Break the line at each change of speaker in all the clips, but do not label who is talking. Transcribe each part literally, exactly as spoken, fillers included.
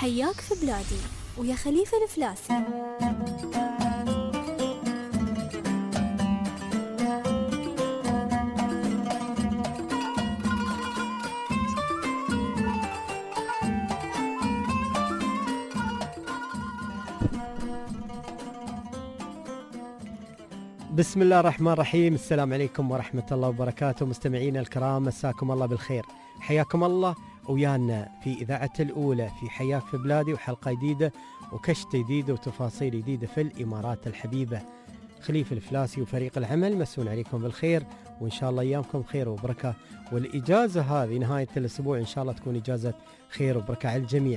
حياك في بلادي ويا خليفة الفلاسي.
بسم الله الرحمن الرحيم. السلام عليكم ورحمة الله وبركاته. مستمعينا الكرام، مساكم الله بالخير، حياكم الله ويانا في إذاعة الأولى في حياك في بلادي، وحلقة جديدة وكشت جديد وتفاصيل جديدة في الإمارات الحبيبة. خليفة الفلاسي وفريق العمل مسون عليكم بالخير، وإن شاء الله أيامكم خير وبركة، والإجازة هذه نهاية الأسبوع إن شاء الله تكون إجازة خير وبركة على الجميع.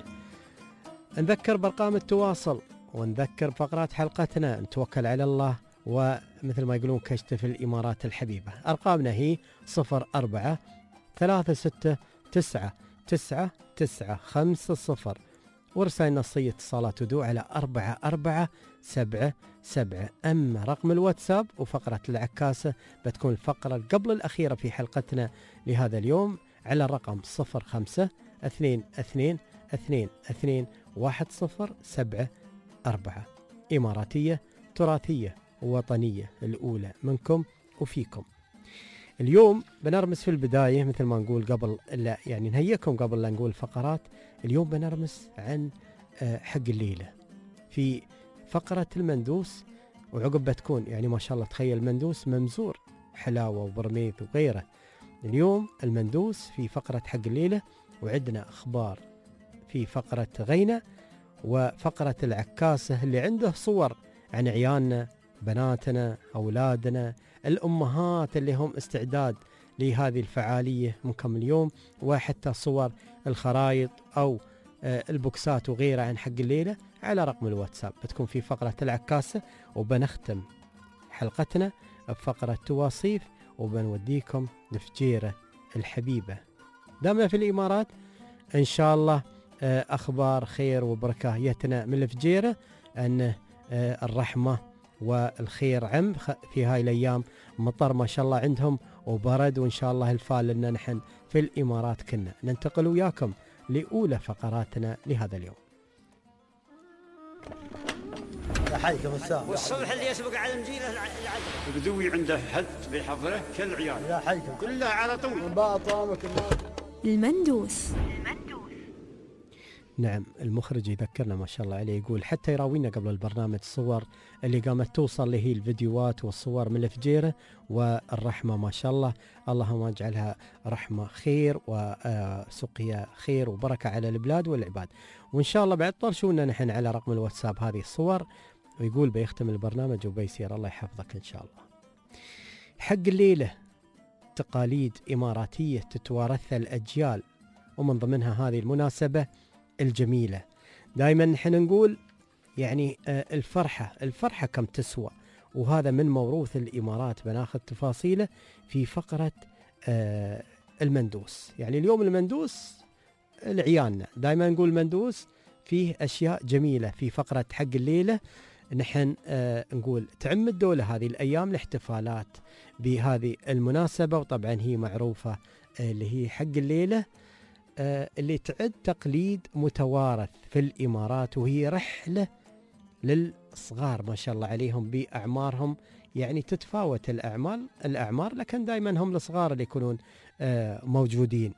نذكر بأرقام التواصل ونذكر فقرات حلقتنا، نتوكل على الله، ومثل ما يقولون كشت في الإمارات الحبيبة. أرقامنا هي صفر أربعة ثلاثة ستة تسعة تسعة تسعة خمسة صفر، ورسائل نصية اتصالات ودو على أربعة أربعة سبعة سبعة. أما رقم الواتساب وفقرة العكاسة بتكون الفقرة قبل الأخيرة في حلقتنا لهذا اليوم على الرقم صفر خمسة اثنين اثنين اثنين اثنين واحد صفر سبعة أربعة. إماراتية تراثية وطنية، الأولى منكم وفيكم. اليوم بنرمس في البداية مثل ما نقول قبل لا يعني نهيكم قبل لا نقول فقرات. اليوم بنرمس عن حق الليلة في فقرة المندوس، وعقب بتكون يعني ما شاء الله تخيل مندوس ممزور حلاوة وبرميث وغيره. اليوم المندوس في فقرة حق الليلة، وعندنا أخبار في فقرة غينة، وفقرة العكاسة اللي عنده صور عن عيالنا، بناتنا، أولادنا، الأمهات اللي هم استعداد لهذه الفعالية منكم اليوم، وحتى صور الخرائط أو البوكسات وغيرها عن حق الليلة على رقم الواتساب بتكون في فقرة العكاسة. وبنختم حلقتنا بفقرة تواصيف، وبنوديكم لفجيرة الحبيبة. دامنا في الإمارات إن شاء الله أخبار خير وبركة يتنا من الفجيرة، أن الرحمة والخير عم في هاي الأيام. مطر ما شاء الله عندهم وبرد، وإن شاء الله الفال لنا نحن في الإمارات كنا. ننتقل وياكم لأولى فقراتنا لهذا اليوم.
يحييكم السلام.
والصبح اللي يسبق على المجيله العدل
البدوي عنده حد بحضره كل عيال
يحييكم
كلها على طول.
المندوس.
نعم، المخرج يذكرنا ما شاء الله عليه، يقول حتى يراوينا قبل البرنامج صور اللي قامت توصل له الفيديوهات والصور من الفجيرة والرحمة ما شاء الله. اللهم اجعلها رحمة خير وسقيا خير وبركة على البلاد والعباد. وإن شاء الله بعد طرشونا نحن على رقم الواتساب هذه الصور، ويقول بيختم البرنامج وبيسير. الله يحفظك إن شاء الله. حق الليلة تقاليد إماراتية تتوارثها الأجيال، ومن ضمنها هذه المناسبة الجميلة. دائما نحن نقول يعني الفرحة الفرحة كم تسوى، وهذا من موروث الإمارات بناخذ تفاصيله في فقرة المندوس. يعني اليوم المندوس لعيالنا، دائما نقول المندوس فيه أشياء جميلة. في فقرة حق الليلة نحن نقول تعم الدولة هذه الأيام الاحتفالات بهذه المناسبة، وطبعا هي معروفة اللي هي حق الليلة اللي تعد تقليد متوارث في الإمارات، وهي رحلة للصغار ما شاء الله عليهم بأعمارهم، يعني تتفاوت الأعمال الأعمار لكن دائما هم الصغار اللي يكونون موجودين.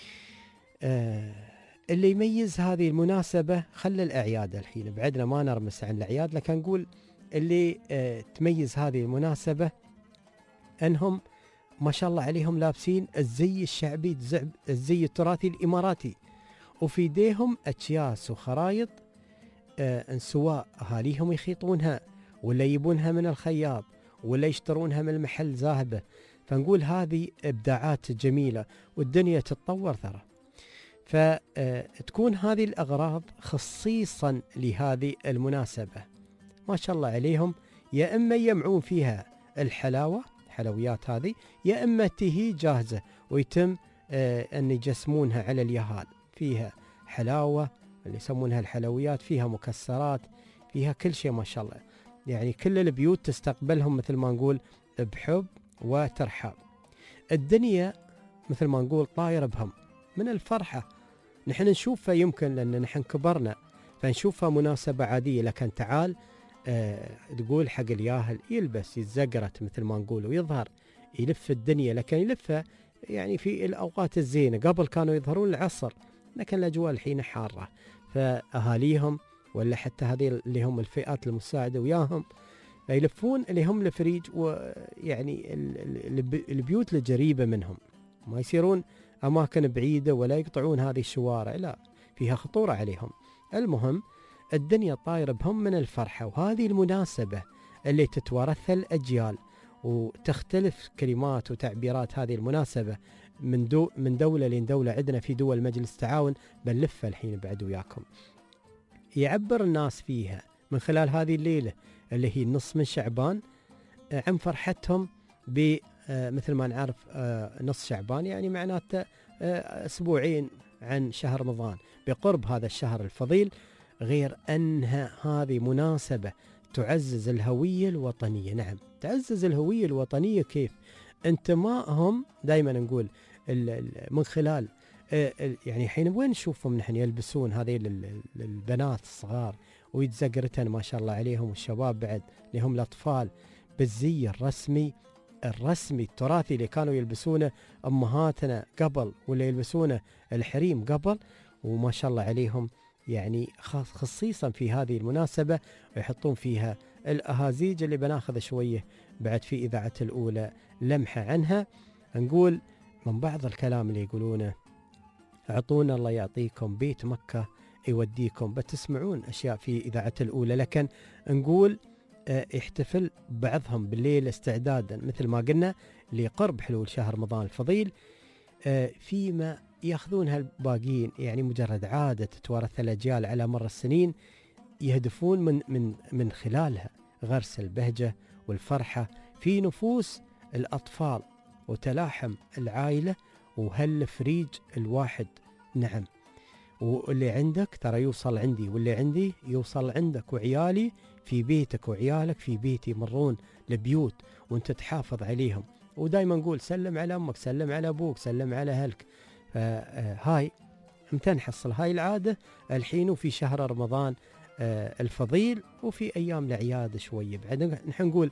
اللي يميز هذه المناسبة خلى الأعياد، الحين بعدنا ما نرمس عن الأعياد، لكن نقول اللي تميز هذه المناسبة أنهم ما شاء الله عليهم لابسين الزي الشعبي، الزي التراثي الإماراتي، وفي يديهم أكياس وخرايط آه سواء أهاليهم يخيطونها ولا يجيبونها من الخياط ولا يشترونها من المحل ذاهبة. فنقول هذه إبداعات جميلة، والدنيا تتطور ترى. فتكون هذه الأغراض خصيصا لهذه المناسبة ما شاء الله عليهم، يا إما يجمعون فيها الحلاوة حلويات هذه، يا إما تهي جاهزة ويتم آه أن يجسمونها على اليهال. فيها حلاوة اللي يسمونها الحلويات، فيها مكسرات، فيها كل شيء ما شاء الله. يعني كل البيوت تستقبلهم مثل ما نقول بحب وترحاب. الدنيا مثل ما نقول طاير بهم من الفرحة. نحن نشوفها يمكن لأن نحن كبرنا فنشوفها مناسبة عادية، لكن تعال آه تقول حق الياهل يلبس يتزقرت مثل ما نقول ويظهر يلف الدنيا، لكن يلفها يعني في الأوقات الزينة. قبل كانوا يظهرون العصر، لكن الأجواء الحين حارة، فأهاليهم ولا حتى هذه اللي هم الفئات المساعدة وياهم فيلفون اللي هم الفريج، ويعني البيوت القريبة منهم، ما يصيرون أماكن بعيدة ولا يقطعون هذه الشوارع، لا فيها خطورة عليهم. المهم الدنيا طايرة بهم من الفرحة، وهذه المناسبة اللي تتوارثها الأجيال وتختلف كلمات وتعبيرات هذه المناسبة من دو من دولة لين دولة. عندنا في دول مجلس تعاون بنلفها الحين بعد وياكم، يعبر الناس فيها من خلال هذه الليلة اللي هي نص من شعبان عن فرحتهم ب مثل ما نعرف نص شعبان يعني معناته أسبوعين عن شهر رمضان، بقرب هذا الشهر الفضيل. غير أنها هذه مناسبة تعزز الهوية الوطنية. نعم تعزز الهوية الوطنية. كيف؟ انتمائهم دائما نقول من خلال يعني حين وين نشوفهم نحن يلبسون هذه البنات الصغار ويتزقرتن ما شاء الله عليهم، والشباب بعد اللي هم الأطفال بالزي الرسمي الرسمي التراثي اللي كانوا يلبسونه أمهاتنا قبل ولا يلبسونه الحريم قبل، وما شاء الله عليهم يعني خصيصا في هذه المناسبة يحطون فيها الأهازيج اللي بناخذ شوية بعد في إذاعة الأولى لمحة عنها. نقول من بعض الكلام اللي يقولونه أعطونا الله يعطيكم بيت مكة يوديكم، بتسمعون أشياء في إذاعة الأولى، لكن نقول اه يحتفل بعضهم بالليل استعدادا مثل ما قلنا لقرب حلول شهر رمضان الفضيل، اه فيما ياخذونها الباقين يعني مجرد عادة تتوارث الأجيال على مر السنين، يهدفون من من من خلالها غرس البهجة والفرحة في نفوس الأطفال وتلاحم العائلة وهالفريج الواحد. نعم، واللي عندك ترى يوصل عندي، واللي عندي يوصل عندك، وعيالي في بيتك وعيالك في بيتي، يمرون لبيوت وانت تحافظ عليهم. ودايما نقول سلم على أمك، سلم على أبوك، سلم على أهلك. فهاي متى نحصل هاي العادة الحين وفي شهر رمضان الفضيل وفي أيام الأعياد شوية بعد نحن نقول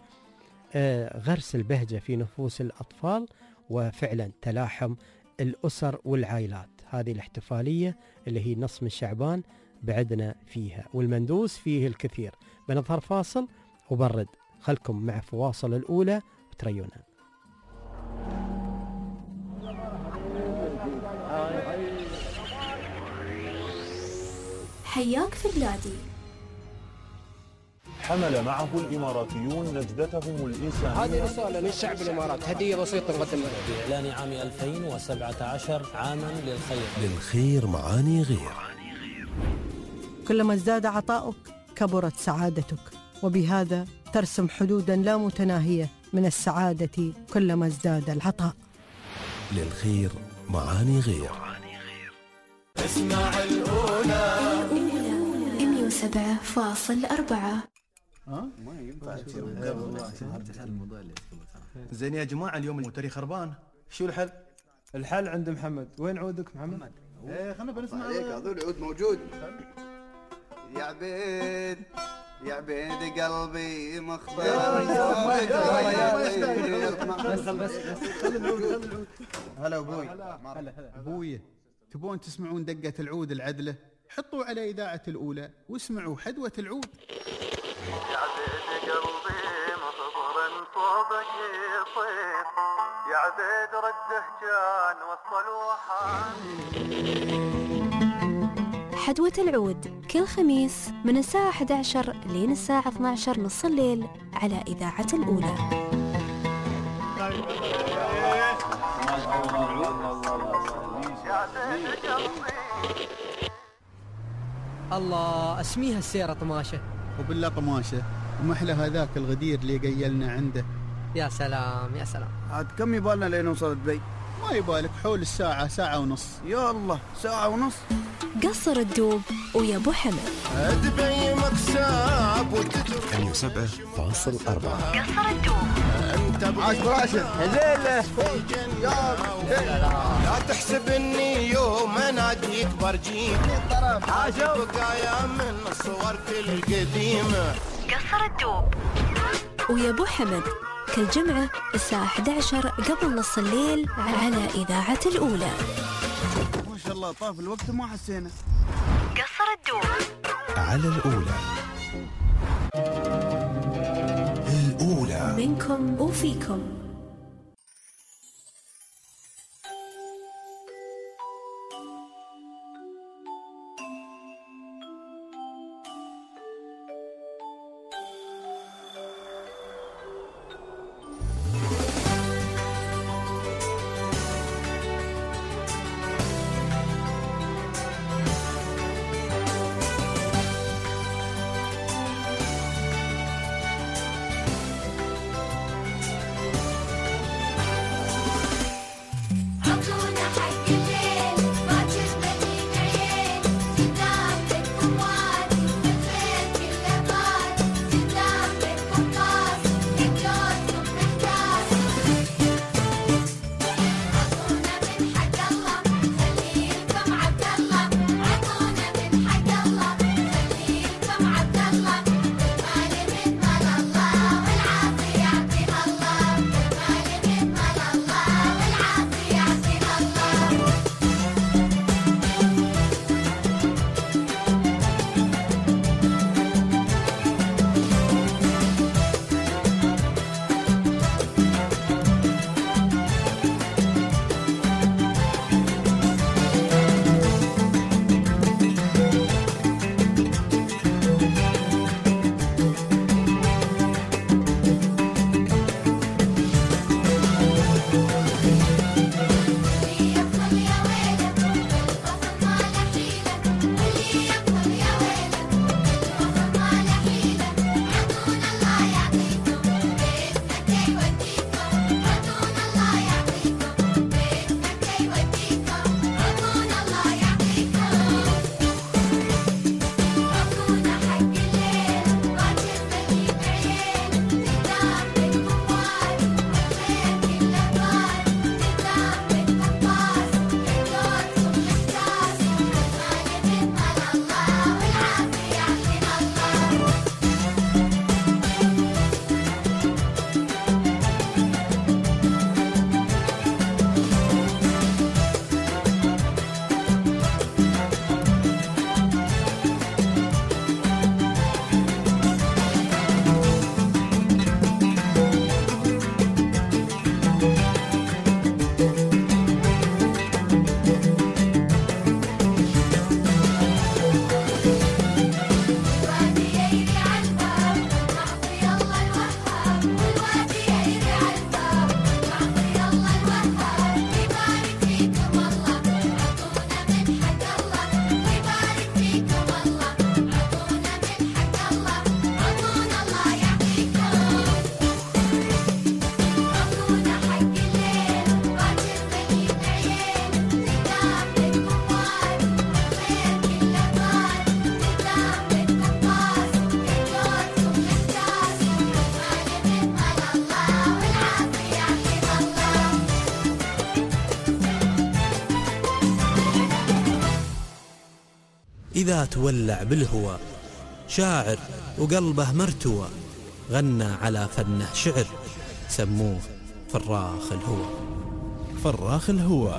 غرس البهجة في نفوس الأطفال وفعلا تلاحم الأسر والعائلات. هذه الاحتفالية اللي هي نص من شعبان بعدنا فيها، والمندوس فيه الكثير. بنظهر فاصل وبرد، خلكم مع فواصل الأولى وتريونا.
حياك في بلادي.
حمل معه الإماراتيون نجدتهم الإنسانية.
هذه رسالة للشعب الإمارات، هدية بسيطة نقدمها
بإعلان عام ألفين وسبعة عشر عاما للخير.
للخير معاني غير.
كلما ازداد عطاؤك كبرت سعادتك، وبهذا ترسم حدودا لا متناهية من السعادة كلما ازداد العطاء.
للخير معاني غير.
اسمع الأولى
الأولى مئة وسبعة فاصل أربعة.
ها؟ ما ينفع زين يا جماعة، اليوم الموتري خربان، شو الحل؟
الحل عند محمد. وين عودك محمد؟
ايه خلنا بنسمع
عليك. هذول العود موجود. يا عبيد يا عبيد قلبي مخبر.
بس بس خلي العود خلي العود. هلا ابوي.
هلا ابوي، تبون تسمعون دقة العود العدلة؟ حطوا على إذاعة الأولى واسمعوا حدوة العود.
يا عبيد قلبي مخبر صوبك يصيد، يا عبيد رده كان وصل وحان.
حدوة العود كل خميس من الساعة أحد عشر لين الساعة اثني عشر نص الليل على إذاعة الأولى.
الله اسميها السيرة طماشة.
وبالله طماشة، ومحلى هذاك الغدير اللي قيلنا عنده.
يا سلام يا سلام.
عاد كم يبالنا لين نوصل دبي؟
ما يبالك حول الساعة، ساعة ونص.
يا الله ساعة ونص.
قصر الدوب ويا ابو حمد.
دبي مكسب وتجري.
مئة وسبعة فاصل أربعة.
قصر الدوب.
انت
عاش براشد.
لا تحسب اني يوم انادي
يكبر جيل عاشق بقايا من الصور القديمة.
قصر الدوب ويا ابو حمد كل جمعة الساعة إحدى عشر قبل نص الليل على إذاعة الأولى.
ما شاء الله طاف الوقت وما حسينا.
قصر الدوب
على الأولى. الأولى
منكم وفيكم.
إذا تولع بالهوى شاعر وقلبه مرتوى، غنى على فنه شعر سموه فراخ الهوى.
فراخ الهوى.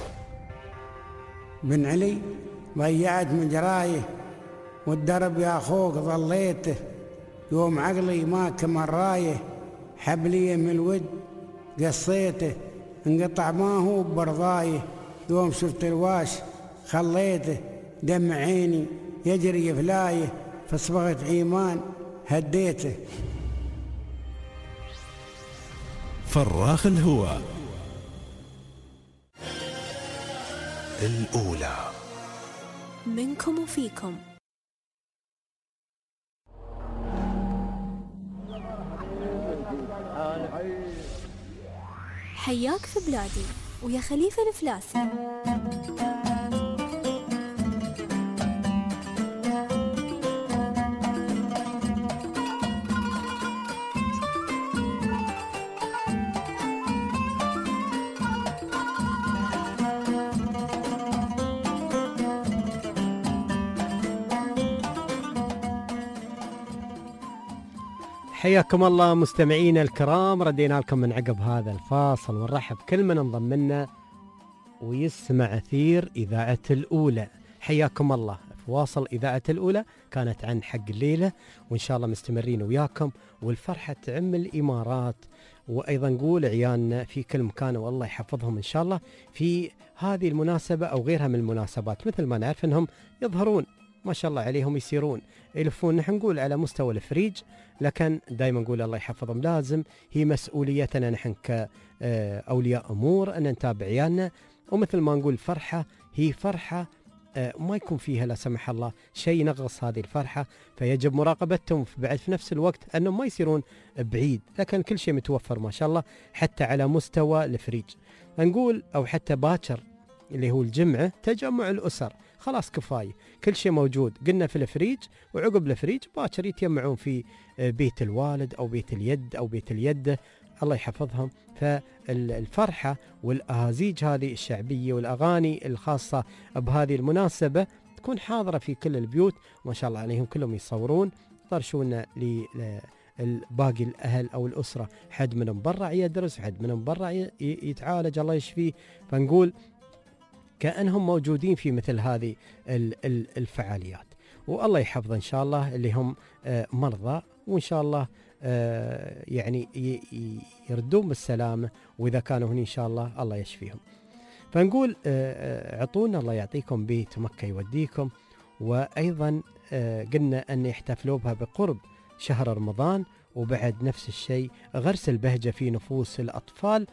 بن علي ضيعت مجرايه والدرب يا أخوك ظليته، يوم عقلي ما كمل رايه حبلي من الود قصيته، انقطع ما هو برضايه يوم شفت الواش خليته، دم عيني يجري فلايه فصبغت عيمان هديته.
فراخ الهوى. الأولى
منكم وفيكم. حياك في بلادي ويا خليفة الفلاسي.
حياكم الله مستمعينا الكرام، ردينا لكم من عقب هذا الفاصل ونرحب كل من انضم لنا ويسمع أثير إذاعة الأولى. حياكم الله. فواصل إذاعة الأولى كانت عن حق الليلة، وإن شاء الله مستمرين وياكم، والفرحة تعم الإمارات، وأيضا نقول عيالنا في كل مكان والله يحفظهم إن شاء الله في هذه المناسبة أو غيرها من المناسبات. مثل ما نعرف أنهم يظهرون ما شاء الله عليهم، يسيرون يلفون، نحن نقول على مستوى الفريج، لكن دائما نقول الله يحفظهم. لازم هي مسؤوليتنا نحن كأولياء أمور أن نتابع عيالنا، ومثل ما نقول فرحة هي فرحة ما يكون فيها لا سمح الله شيء ينغص هذه الفرحة، فيجب مراقبتهم بعد في نفس الوقت أنهم ما يصيرون بعيد، لكن كل شيء متوفر ما شاء الله حتى على مستوى الفريج. نقول أو حتى باكر اللي هو الجمعة تجمع الأسر، خلاص كفاية كل شيء موجود قلنا في الفريج، وعقب الفريج باكر يتجمعون في بيت الوالد أو بيت اليد أو بيت اليد الله يحفظهم. فالفرحة والأهازيج هذه الشعبية والأغاني الخاصة بهذه المناسبة تكون حاضرة في كل البيوت، ما شاء الله عليهم كلهم يصورون يطرشون لباقي الأهل أو الأسرة، حد منهم برا يدرس وحد منهم برا يتعالج الله يشفيه. فنقول كأنهم موجودين في مثل هذه الفعاليات، والله يحفظ إن شاء الله اللي هم مرضى، وإن شاء الله يعني يردون بالسلامة، وإذا كانوا هنا إن شاء الله الله يشفيهم. فنقول عطونا الله يعطيكم بيت مكة يوديكم، وأيضا قلنا أن يحتفلوا بها بقرب شهر رمضان، وبعد نفس الشيء غرس البهجة في نفوس الأطفال،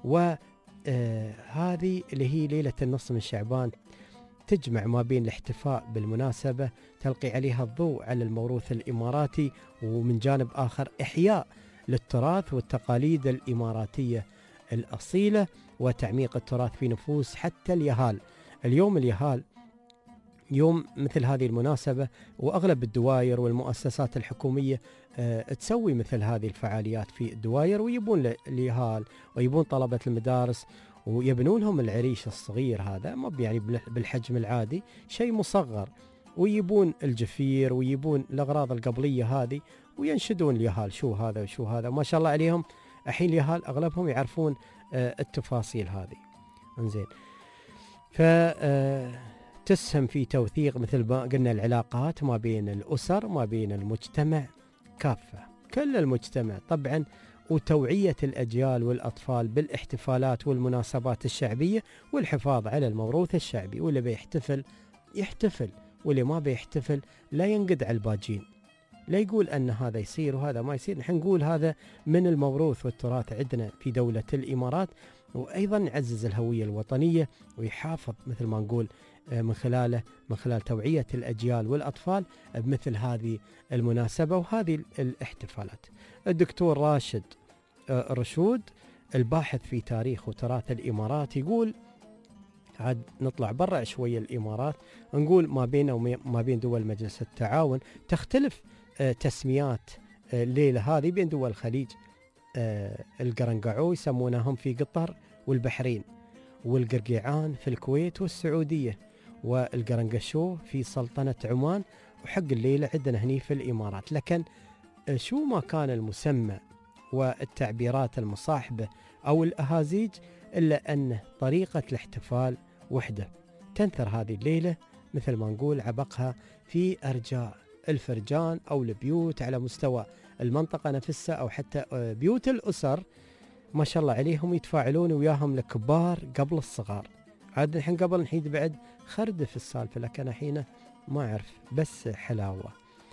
وهذه اللي هي ليلة النص من شعبان تجمع ما بين الاحتفاء بالمناسبة، تلقي عليها الضوء على الموروث الإماراتي، ومن جانب آخر إحياء للتراث والتقاليد الإماراتية الأصيلة، وتعميق التراث في نفوس حتى اليهال. اليوم اليهال يوم مثل هذه المناسبة، وأغلب الدواير والمؤسسات الحكومية أه تسوي مثل هذه الفعاليات في الدواير، ويبون اليهال ويبون طلبة المدارس ويبنون لهم العريش الصغير هذا، ما يعني بالحجم العادي، شيء مصغر، ويبون الجفير ويبون الأغراض القبلية هذه، وينشدون اليهال شو هذا وشو هذا. ما شاء الله عليهم الحين اليهال أغلبهم يعرفون آه التفاصيل هذه. انزين، فتسهم في توثيق مثل ما قلنا العلاقات ما بين الأسر ما بين المجتمع كافة، كل المجتمع طبعا، وتوعية الأجيال والأطفال بالاحتفالات والمناسبات الشعبية، والحفاظ على الموروث الشعبي. واللي بيحتفل يحتفل، واللي ما بيحتفل لا ينقد على الباجين، لا يقول أن هذا يصير وهذا ما يصير. نحن نقول هذا من الموروث والتراث عندنا في دولة الإمارات، وأيضا يعزز الهوية الوطنية ويحافظ مثل ما نقول من خلاله من خلال توعية الأجيال والأطفال بمثل هذه المناسبة وهذه الاحتفالات. الدكتور راشد رشود الباحث في تاريخ وتراث الإمارات يقول، عاد نطلع برا شوية الإمارات، نقول ما بين وما بين دول مجلس التعاون تختلف تسميات الليلة هذه بين دول الخليج. القرنقعو يسمونهم في قطر والبحرين، والقرقيعان في الكويت والسعودية، والقرنقشو في سلطنة عمان، وحق الليلة عندنا هني في الإمارات. لكن شو ما كان المسمى والتعبيرات المصاحبة أو الأهازيج، إلا أن طريقة الاحتفال وحدة تنثر هذه الليلة مثل ما نقول عبقها في أرجاء الفرجان أو البيوت على مستوى المنطقة نفسها، أو حتى بيوت الأسر ما شاء الله عليهم يتفاعلون وياهم الكبار قبل الصغار. عاد الحين قبل الحين بعد خرد في السالفة، لكن الحين ما أعرف بس حلاوة.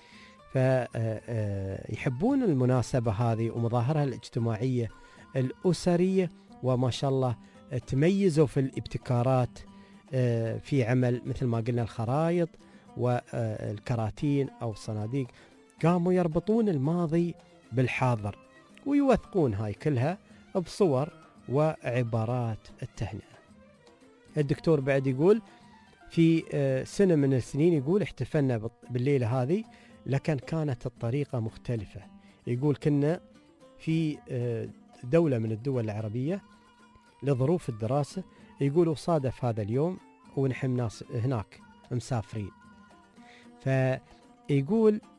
فيحبون المناسبة هذه ومظاهرها الاجتماعية الأسرية، وما شاء الله تميزوا في الابتكارات في عمل مثل ما قلنا الخرائط والكراتين أو الصناديق. قاموا يربطون الماضي بالحاضر ويوثقون هاي كلها بصور وعبارات التهنئة. الدكتور بعد يقول في سنة من السنين يقول احتفلنا بالليلة هذه، لكن كانت الطريقة مختلفة. يقول كنا في دولة من الدول العربية لظروف الدراسة، يقولوا صادف هذا اليوم ونحن ناس هناك مسافرين، فيقول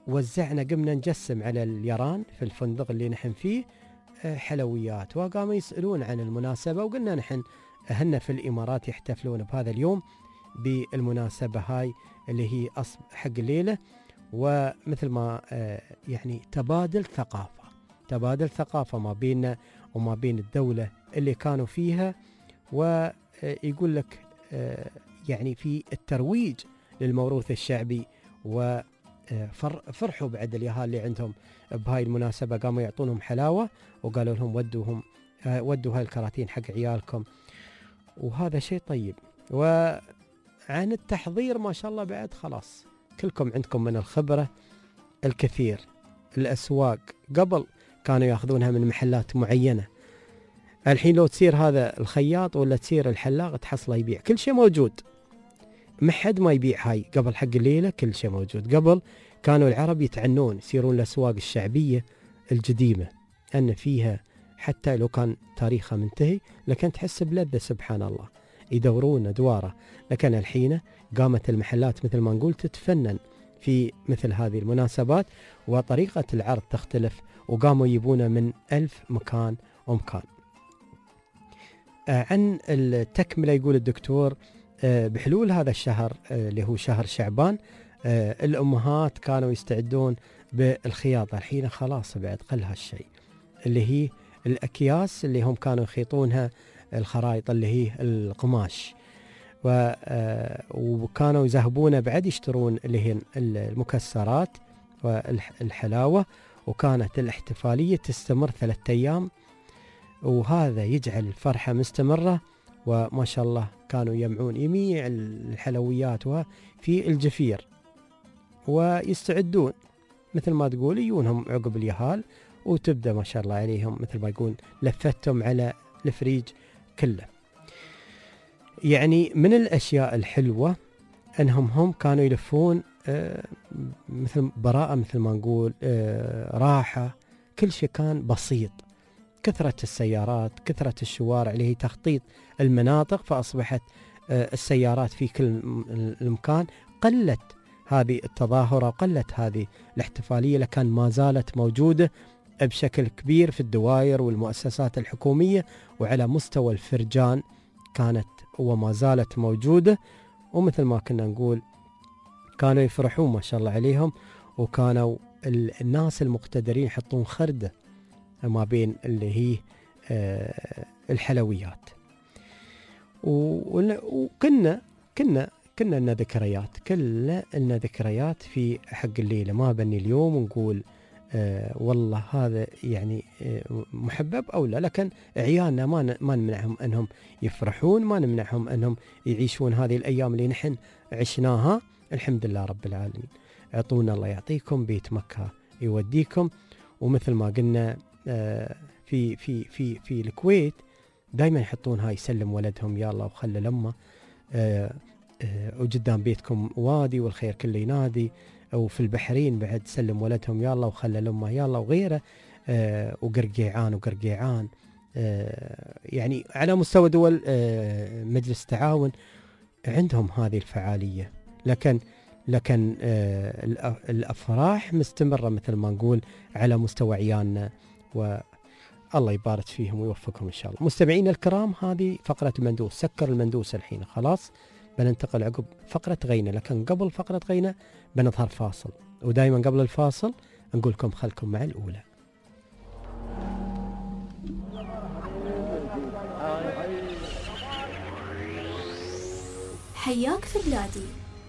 وزعنا قمنا نجسم على اليران في الفندق اللي نحن فيه حلويات، وقاموا يسألون عن المناسبة، وقلنا نحن أهلنا في الإمارات يحتفلون بهذا اليوم بالمناسبة هاي اللي هي أصب حق الليلة. ومثل ما يعني تبادل ثقافة تبادل ثقافة ما بيننا وما بين الدولة اللي كانوا فيها، ويقول لك يعني في الترويج للموروث الشعبي. وفرحوا بعد اليهال اللي عندهم بهاي المناسبة، قاموا يعطونهم حلاوة وقالوا لهم ودوهم ودوا هاي الكراتين حق عيالكم، وهذا شيء طيب. وعن التحضير ما شاء الله بعد خلاص كلكم عندكم من الخبرة الكثير. الأسواق قبل كانوا ياخذونها من محلات معينة، الحين لو تصير هذا الخياط ولا تصير الحلاق تحصله يبيع كل شيء موجود، ما حد ما يبيع هاي. قبل حق الليلة كل شيء موجود. قبل كانوا العرب يتعنون يسيرون الأسواق الشعبية القديمة أن فيها حتى لو كان تاريخها منتهي لكن تحس بلذة سبحان الله، يدورون أدواره. لكن الحين قامت المحلات مثل ما نقول تتفنن في مثل هذه المناسبات، وطريقة العرض تختلف، وقاموا يجيبونه من ألف مكان ومكان. آه عن التكملة يقول الدكتور آه بحلول هذا الشهر آه اللي هو شهر شعبان آه الأمهات كانوا يستعدون بالخياطة. الحين خلاص بعد قل هالشيء، اللي هي الأكياس اللي هم كانوا يخيطونها، الخرايط اللي هي القماش، وكانوا يذهبون بعد يشترون اللي هي المكسرات والحلاوة، وكانت الاحتفالية تستمر ثلاثة أيام، وهذا يجعل الفرحة مستمرة. وما شاء الله كانوا يجمعون جميع الحلويات في الجفير ويستعدون مثل ما تقول يجونهم عقب اليهال، وتبدأ ما شاء الله عليهم مثل ما يقول لفتهم على الفريج كله. يعني من الأشياء الحلوة أنهم هم كانوا يلفون آه مثل براءة مثل ما نقول آه راحة، كل شيء كان بسيط. كثرة السيارات، كثرة الشوارع اللي هي تخطيط المناطق، فأصبحت آه السيارات في كل المكان، قلت هذه التظاهرة، قلت هذه الاحتفالية، لكن ما زالت موجودة بشكل كبير في الدوائر والمؤسسات الحكومية، وعلى مستوى الفرجان كانت وما زالت موجودة. ومثل ما كنا نقول كانوا يفرحون ما شاء الله عليهم، وكانوا الناس المقتدرين يحطون خردة ما بين اللي هي الحلويات. وكنا كنا كنا لنا ذكريات، كلنا لنا ذكريات في حق الليلة. ما بني اليوم ونقول آه والله هذا يعني آه محبب أو لا، لكن عيالنا ما ما نمنعهم أنهم يفرحون، ما نمنعهم أنهم يعيشون هذه الأيام اللي نحن عشناها. الحمد لله رب العالمين. اعطونا الله يعطيكم بيت مكة يوديكم. ومثل ما قلنا آه في في في في الكويت دائما يحطون هاي سلم ولدهم يا الله وخلى لما آه آه وقدام بيتكم وادي والخير كله ينادي. وفي البحرين بعد سلم ولدهم يا الله وخلى لما يا الله وغيره آه وقرقيعان وقرقيعان آه يعني على مستوى دول آه مجلس التعاون عندهم هذه الفعالية. لكن لكن آه الأفراح مستمرة مثل ما نقول على مستوى عيالنا، والله يبارك فيهم ويوفقهم إن شاء الله. مستمعين الكرام، هذه فقرة المندوس. سكر المندوس الحين خلاص، بننتقل عقب فقرة غينة. لكن قبل فقرة غينة بنظهر فاصل، ودائما قبل الفاصل نقول لكم خلكم مع الأولى.
حياك في بلادي.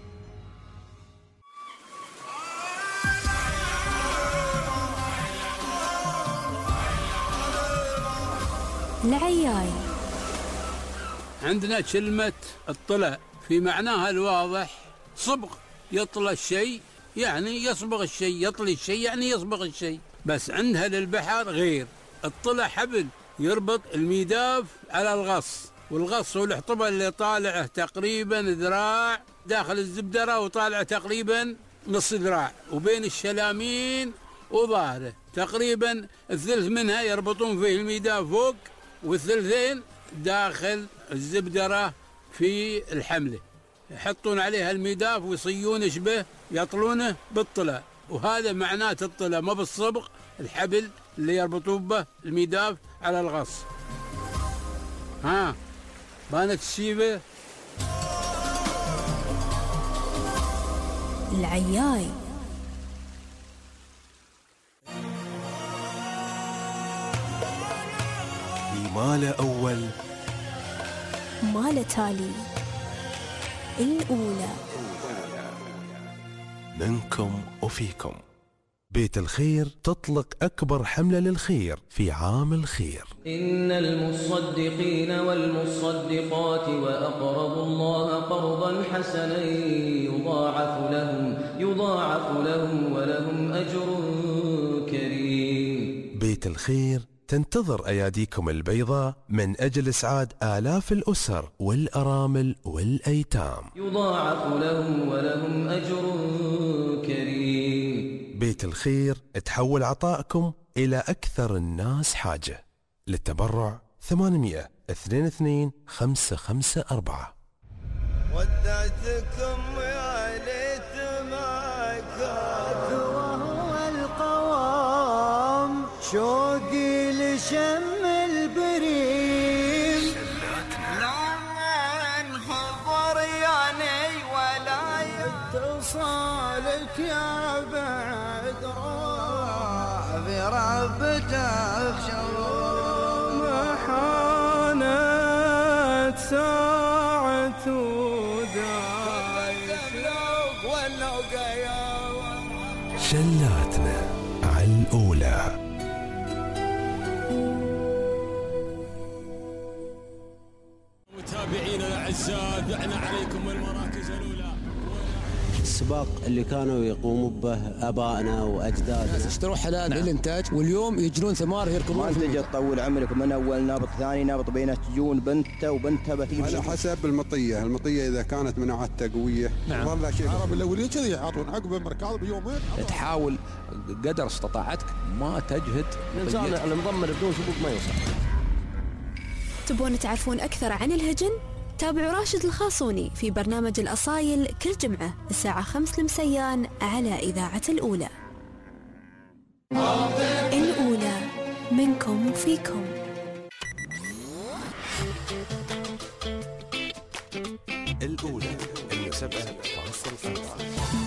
العياي.
عندنا كلمة الطلع في معناها الواضح صبغ، يطلع الشيء يعني يصبغ الشيء، يطلي الشيء يعني يصبغ الشيء. بس عندها للبحر غير. الطلع حبل يربط الميداف على الغص، والغص هو الحطبة اللي طالعه تقريبا ذراع داخل الزبدرة، وطالعه تقريبا نص ذراع، وبين الشلامين وظهره تقريبا الثلث منها يربطون فيه الميداف فوق، والثلثين داخل الزبدرة في الحملة، يحطون عليها الميداف ويصيون شبه يطلونه بالطلع. وهذا معناه الطلة ما بالصبغ، الحبل اللي يربطون به الميداف على الغص. ها بانت الشيبة.
العياي.
ما له أول
ما له تالي. الأولى
منكم وفيكم. بيت الخير تطلق أكبر حملة للخير في عام الخير.
إن المصدقين والمصدقات وأقرضوا الله قرضا حسنا يضاعف لهم يضاعف لهم ولهم أجر كريم.
بيت الخير تنتظر أياديكم البيضاء من أجل إسعاد آلاف الأسر والأرامل والأيتام.
يضاعف لهم ولهم أجر كريم.
بيت الخير تحول عطائكم إلى أكثر الناس حاجة. للتبرع ثمانمئة اثنين اثنين خمسة خمسة أربعة.
ودعتكم يا ليت ما كان
وهو القوام شوقي لشم البريم.
لمن حضر ياني ولا
اتصالك يا بعد
بربته بشوق
محانت ساعة
شلاتنا على الأولى.
متابعينا الاعزاء دعنا عليكم المراكز الاولى.
السباق اللي كانوا يقوموا به ابائنا واجدادنا،
اشتروا حلال نعم. للانتاج واليوم يجرون ثمار يركبون.
ما انت تطول عمرك من اول نابط ثاني نابط بينه تجون بنته وبنتها بتيجي
على حسب المطيه، المطيه اذا كانت مناعتها قويه
نعم.
والله شيء
العرب الاولين كذي يعطون عقب المركاض بيومين.
تحاول قدر استطاعتك ما تجهد.
الانسان المضمر بدون سبوق ما يوصل.
تبون تعرفون أكثر عن الهجن؟ تابعوا راشد الخاصوني في برنامج الأصايل كل جمعة الساعة خمس المسيان على إذاعة الأولى. الأولى منكم وفيكم.
الأولى مئة وسبعة فاصلة أربعة.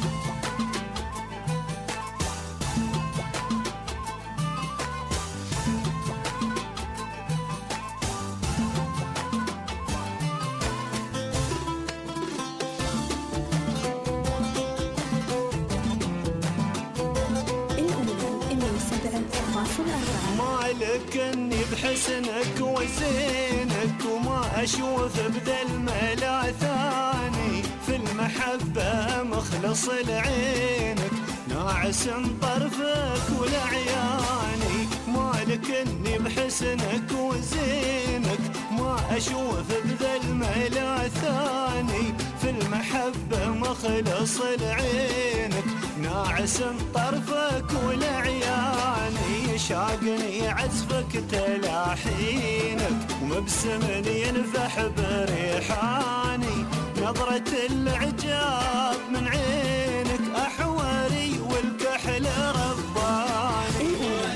مالك اني بحسنك وزينك وما اشوف بذا الملا ثاني، في المحبة مخلص لعينك ناعس طرفك ولعياني. مالك اني بحسنك وزينك ما اشوف بذا الملا ثاني، في المحبة مخلص لعينك ناعس طرفك ولعياني. شاقني عزفك تلاحينك ومبسمني ينفح بريحاني، نظرة العجاب من عينك أحواري والكحل رباني.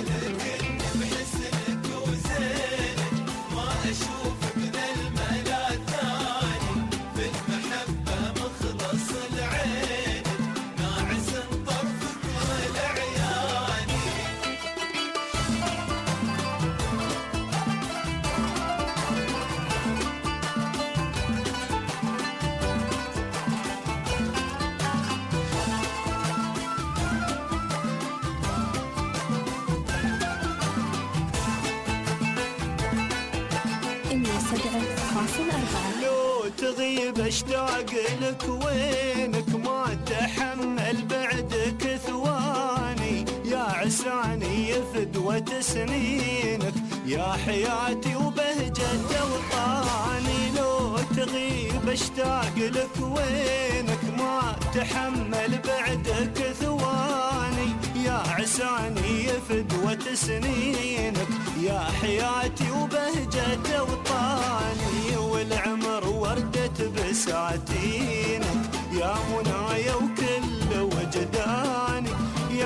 بحسنك وزينك ما أشوف من الملا ثاني، في المحبة مخلص العين ناعس طرفك والعياني. لو تغيب اشتاق لك وينك ما تحمل بعدك ثواني، يا عساني فدوة سنينك يا حياتي وبهجة وطاني. لو تغيب اشتاق لك وينك ما تحمل بعدك ثواني، يا عساني فدوة سنينك يا حياتي وبهجة وطاني. والعمر وردت بساتينك يا منايا وكل وجداني،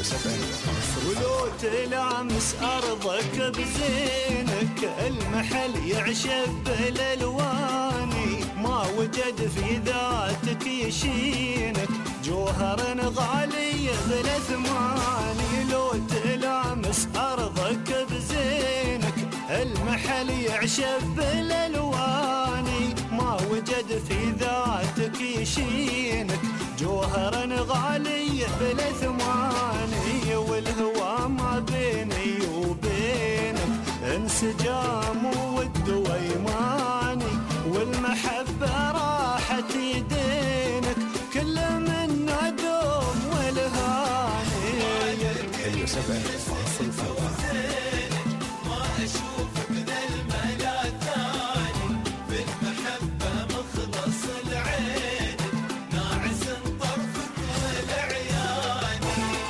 ولو تلامس أرضك بزينك المحل يعشب بالألواني ما وجد في ذاتك يشينك جوهر غالي بلا ثماني لو تلامس أرضك بزينك المحل يعشب بالألواني ما وجد في ذاتك يشينك جوهر غالي بلا ثماني والهوى ما بيني وبينك انسجام ود ويماني والمحبة راحت يدينك كل من دوم والهاني
حلو سبعة فاصل سبعة
ما أشوفك ذا الملا الثاني في المحبة مخلص العين ناعس طرفك والعياني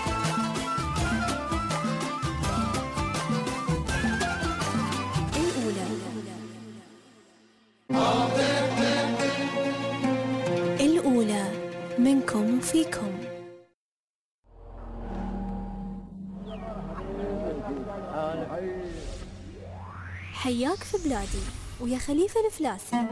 الأولى منكم وفيكم. حياك في بلادي ويا خليفة الفلاسي.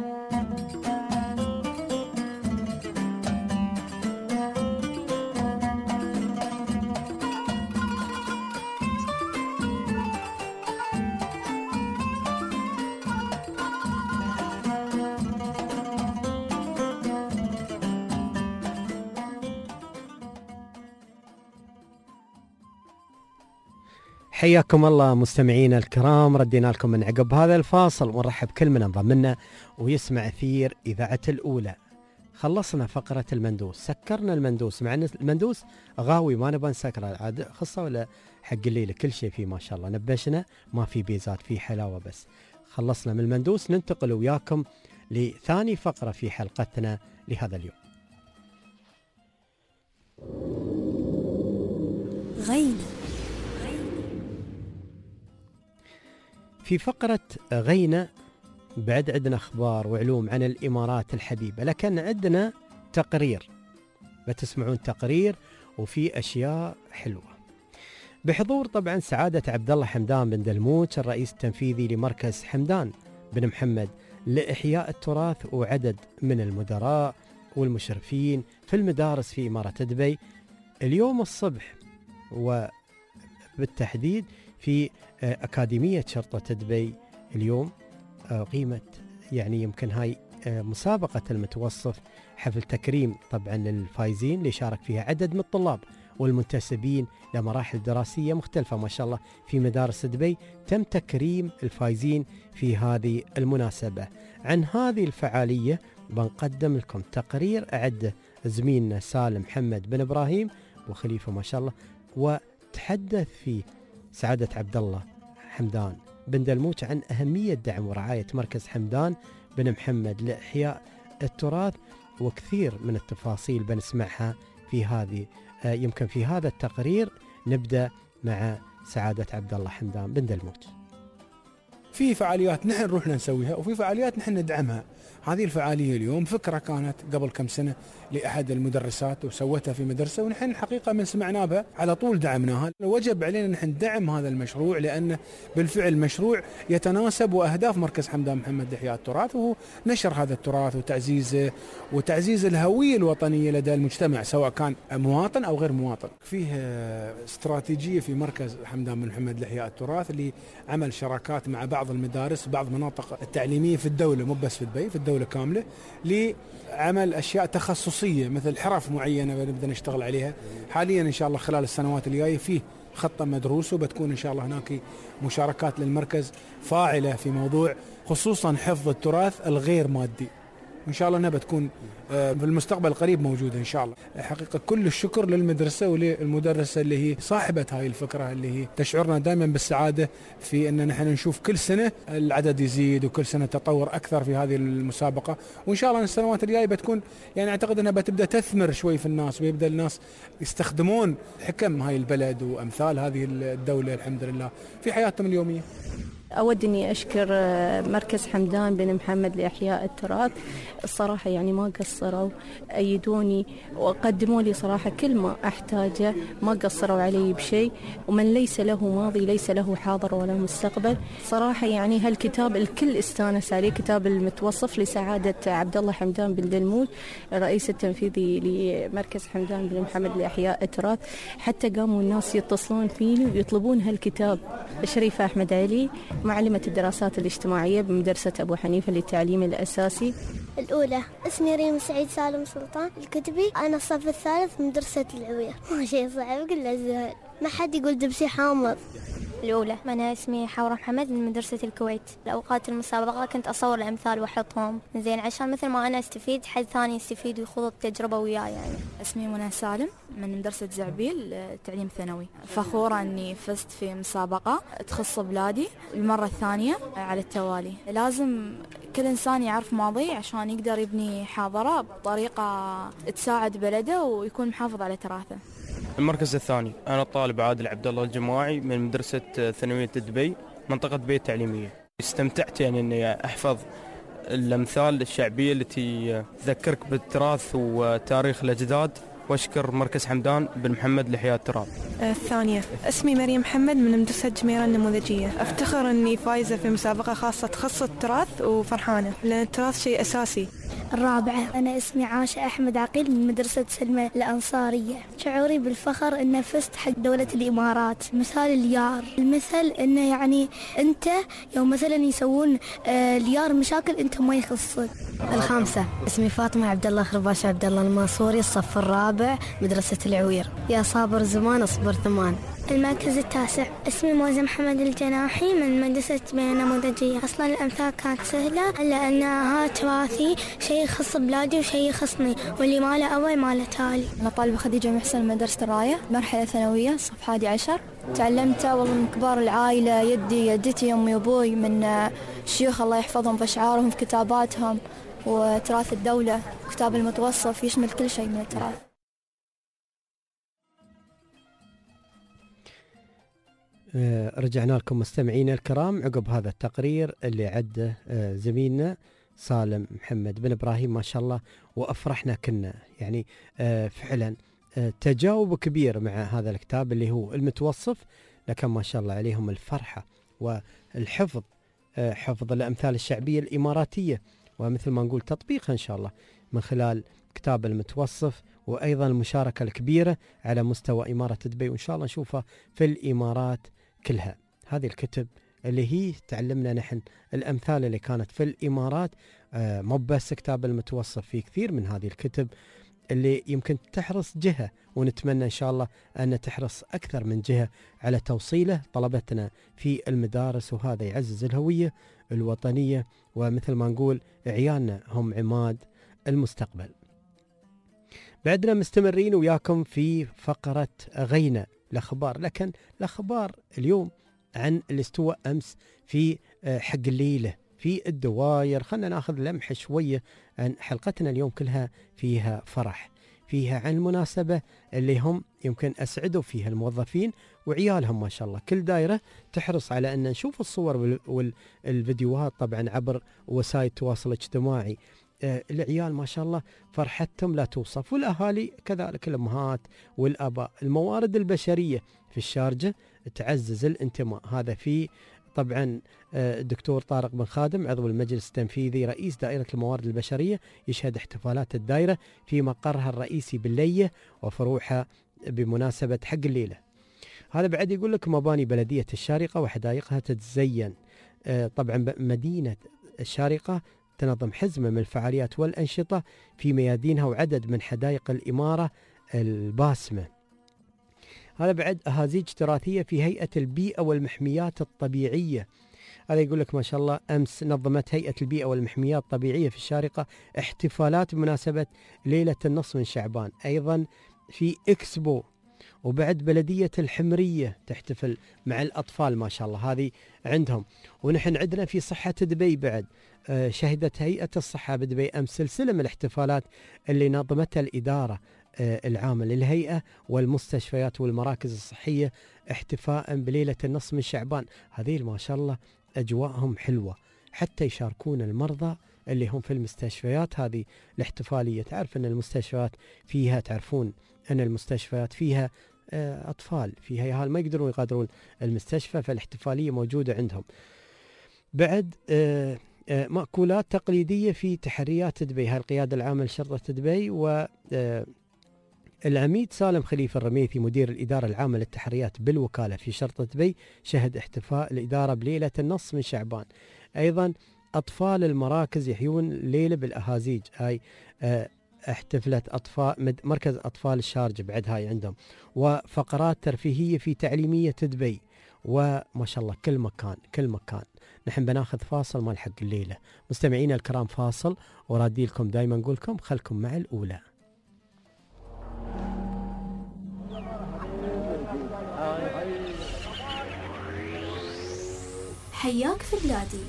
حياكم الله مستمعينا الكرام، ردينا لكم من عقب هذا الفاصل ونرحب كل من انضم لنا ويسمع أثير إذاعة الأولى. خلصنا فقرة المندوس، سكرنا المندوس، مع أن المندوس غاوي ما نبغى نسكره عاد خصة ولا حق الليلة كل شيء فيه ما شاء الله، نبشنا ما في بيزات فيه حلاوة. بس خلصنا من المندوس، ننتقل وياكم لثاني فقرة في حلقتنا لهذا اليوم.
غينة.
في فقرة غينة بعد عندنا أخبار وعلوم عن الإمارات الحبيبة، لكن عندنا تقرير بتسمعون تقرير وفي أشياء حلوة بحضور طبعا سعادة عبد الله حمدان بن دلموت الرئيس التنفيذي لمركز حمدان بن محمد لإحياء التراث وعدد من المدراء والمشرفين في المدارس في إمارة دبي اليوم الصبح، وبالتحديد في أكاديمية شرطة دبي. اليوم قيمة يعني يمكن هاي مسابقة المتوسط، حفل تكريم طبعا للفائزين اللي شارك فيها عدد من الطلاب والمنتسبين لمراحل دراسية مختلفة ما شاء الله في مدارس دبي. تم تكريم الفائزين في هذه المناسبة. عن هذه الفعالية بنقدم لكم تقرير أعده زميلنا سالم محمد بن إبراهيم وخليفة ما شاء الله، وتحدث فيه سعادة عبد الله حمدان بن دلموت عن أهمية دعم ورعاية مركز حمدان بن محمد لإحياء التراث، وكثير من التفاصيل بنسمعها في هذه يمكن في هذا التقرير. نبدأ مع سعادة عبد الله حمدان بن دلموت.
في فعاليات نحن نروح نسويها وفي فعاليات نحن ندعمها. هذه الفعالية اليوم فكرة كانت قبل كم سنة لأحد المدرسات وسوتها في مدرسة، ونحن الحقيقة من سمعنا بها على طول دعمناها. وجب علينا نحن ندعم هذا المشروع لأن بالفعل مشروع يتناسب وأهداف مركز حمدان محمد لإحياء التراث، وهو نشر هذا التراث وتعزيزه وتعزيز الهوية الوطنية لدى المجتمع سواء كان مواطن أو غير مواطن. فيه استراتيجية في مركز حمدان بن محمد لإحياء التراث لعمل شراكات مع بعض المدارس بعض مناطق التعليمية في الدولة، مو بس في دبي، في الدولة كاملة، لعمل أشياء تخصصية مثل حرف معينة بنبدأ نشتغل عليها حاليا إن شاء الله. خلال السنوات الجاية فيه خطة مدروسة وبتكون إن شاء الله هناك مشاركات للمركز فاعلة في موضوع خصوصا حفظ التراث الغير مادي. إن شاء الله أنها بتكون في المستقبل القريب موجودة إن شاء الله. حقيقة كل الشكر للمدرسة وللمدرسة اللي هي صاحبة هاي الفكرة اللي هي تشعرنا دائما بالسعادة في أن نحن نشوف كل سنة العدد يزيد وكل سنة تطور أكثر في هذه المسابقة. وإن شاء الله السنوات الجاية بتكون يعني أعتقد أنها بتبدأ تثمر شوي في الناس ويبدأ الناس يستخدمون حكم هاي البلد وأمثال هذه الدولة الحمد لله في حياتهم اليومية.
أود أني أشكر مركز حمدان بن محمد لإحياء التراث. الصراحة يعني ما قصروا، أيدوني وقدموا لي صراحة كل ما أحتاجه، ما قصروا علي بشيء. ومن ليس له ماضي ليس له حاضر ولا مستقبل. صراحة يعني هالكتاب الكل استانس عليه، كتاب المتوصف لسعادة عبد الله حمدان بن دلمود الرئيس التنفيذي لمركز حمدان بن محمد لإحياء التراث. حتى قاموا الناس يتصلون فيني ويطلبون هالكتاب. شريفة أحمد علي، معلمة الدراسات الاجتماعية بمدرسة أبو حنيفة للتعليم الأساسي.
الأولى اسمي ريم سعيد سالم سلطان الكتبي، أنا الصف الثالث من مدرسة العوير. ما شيء صعب كله سهل، ما حد يقول دبسي حامض.
الأولى أنا اسمي حورة محمد من مدرسة الكويت. الأوقات المسابقة كنت أصور الأمثال وأحطهم زين عشان مثل ما أنا أستفيد حد ثاني يستفيد ويخوض التجربة وياي يعني.
اسمي منى سالم من مدرسة زعبيل التعليم الثانوي. فخورة أني فزت في مسابقة تخص بلادي المرة الثانية على التوالي. لازم كل إنسان يعرف ماضيه عشان يقدر يبني حاضرة بطريقة تساعد بلده ويكون محافظ على تراثه.
المركز الثاني أنا الطالب عادل عبد الله الجماعي من مدرسة ثانوية دبي منطقة دبي التعليمية. استمتعت يعني إني أحفظ الأمثال الشعبية التي تذكرك بالتراث وتاريخ الأجداد، وأشكر مركز حمدان بن محمد لإحياء التراث.
الثانية اسمي مريم محمد من مدرسة جميرة النموذجية. أفتخر أني فايزة في مسابقة خاصة تخص التراث وفرحانة لأن التراث شيء أساسي.
الرابعة أنا اسمي عاشة أحمد عقيل من مدرسة سلمى الأنصارية. شعوري بالفخر أن فزت حق دولة الإمارات. مثال اليار، المثل أنه يعني أنت يوم مثلا يسوون اليار مشاكل أنت ما يخصك.
الخامسة اسمي فاطمة عبد الله خرباش عبد الله الماسوري، الصف الرابع مدرسة العوير. يا صابر زمان اصبر ثمان.
المركز التاسع اسمي موزة محمد الجناحي من مدرسة جميرة النموذجية. أصلا الأمثال كانت سهلة لأنها تراثي، شيء يخص بلادي وشيء يخصني، واللي ما له أول ما له تالي.
أنا طالبة خديجة محسن من مدرسة الراية مرحلة ثانوية صف حادي عشر. تعلمت والله من كبار العائلة، يدي يدتي أمي وأبوي، من الشيوخ الله يحفظهم في أشعارهم في كتاباتهم وتراث الدولة. كتاب المتوصف يشمل كل شيء من التراث.
رجعنا لكم مستمعينا الكرام عقب هذا التقرير اللي عده زميلنا سالم محمد بن إبراهيم ما شاء الله، وأفرحنا كنا يعني فعلا تجاوب كبير مع هذا الكتاب اللي هو المتوصف، لكن ما شاء الله عليهم الفرحة والحفظ، حفظ الأمثال الشعبية الإماراتية، ومثل ما نقول تطبيقها إن شاء الله من خلال كتاب المتوصف، وأيضا المشاركة الكبيرة على مستوى إمارة دبي، وإن شاء الله نشوفها في الإمارات كلها. هذه الكتب اللي هي تعلمنا نحن الأمثال اللي كانت في الإمارات، آه مو بس كتاب المتوصف، في كثير من هذه الكتب اللي يمكن تحرص جهة، ونتمنى إن شاء الله أن تحرص أكثر من جهة على توصيله طلبتنا في المدارس، وهذا يعزز الهوية الوطنية، ومثل ما نقول عيالنا هم عماد المستقبل. بعدنا مستمرين وياكم في فقرة غينا الأخبار، لكن الأخبار اليوم عن اللي استوى أمس في حق الليلة في الدواير. خلنا ناخذ لمحة شوية عن حلقتنا اليوم، كلها فيها فرح، فيها عن المناسبة اللي هم يمكن أسعدوا فيها الموظفين وعيالهم ما شاء الله. كل دائرة تحرص على أن نشوف الصور والفيديوهات طبعا عبر وسائل التواصل الاجتماعي. العيال ما شاء الله فرحتهم لا توصف، والأهالي كذلك، الأمهات والآباء. الموارد البشرية في الشارجة تعزز الانتماء، هذا في طبعا الدكتور طارق بن خادم عضو المجلس التنفيذي رئيس دائرة الموارد البشرية يشهد احتفالات الدائرة في مقرها الرئيسي باللية وفروعها بمناسبة حق الليلة. هذا بعد يقول لك مباني بلدية الشارقة وحدائقها تتزين. طبعا مدينة الشارقة تنظم حزمة من الفعاليات والأنشطة في ميادينها وعدد من حدائق الإمارة الباسمة. هذا بعد أهازيج تراثية في هيئة البيئة والمحميات الطبيعية. هذا يقول لك ما شاء الله أمس نظمت هيئة البيئة والمحميات الطبيعية في الشارقة احتفالات بمناسبة ليلة النصف من شعبان. أيضا في إكسبو، وبعد بلدية الحمرية تحتفل مع الأطفال ما شاء الله، هذه عندهم. ونحن عندنا في صحة دبي بعد شهدت هيئة الصحة بدبي أمس سلسلة من الاحتفالات اللي نظمتها الإدارة العامة للهيئة والمستشفيات والمراكز الصحية احتفاء بليلة النصف من شعبان. هذه ما شاء الله أجواءهم حلوة، حتى يشاركون المرضى اللي هم في المستشفيات. هذه الاحتفالية، تعرف أن المستشفيات فيها، تعرفون أن المستشفيات فيها أطفال، فيها ياهال ما يقدرون يغادرون المستشفى، فالاحتفالية موجودة عندهم. بعد مأكولات تقليدية في تحريات دبي، هاي القيادة العامة لشرطة دبي. والعميد سالم خليفة الرميثي مدير الإدارة العامة للتحريات بالوكالة في شرطة دبي شهد احتفاء الإدارة بليلة النص من شعبان. أيضا أطفال المراكز يحيون ليلة بالأهازيج، هاي احتفلت أطفال مركز أطفال الشارجة بعد هاي عندهم، وفقرات ترفيهية في تعليمية دبي، وما شاء الله كل مكان كل مكان. نحن بناخذ فاصل مال حق الليلة. مستمعينا الكرام فاصل، ورادي لكم دايما نقول لكم خلكم مع الأولى.
حياك في بلادي.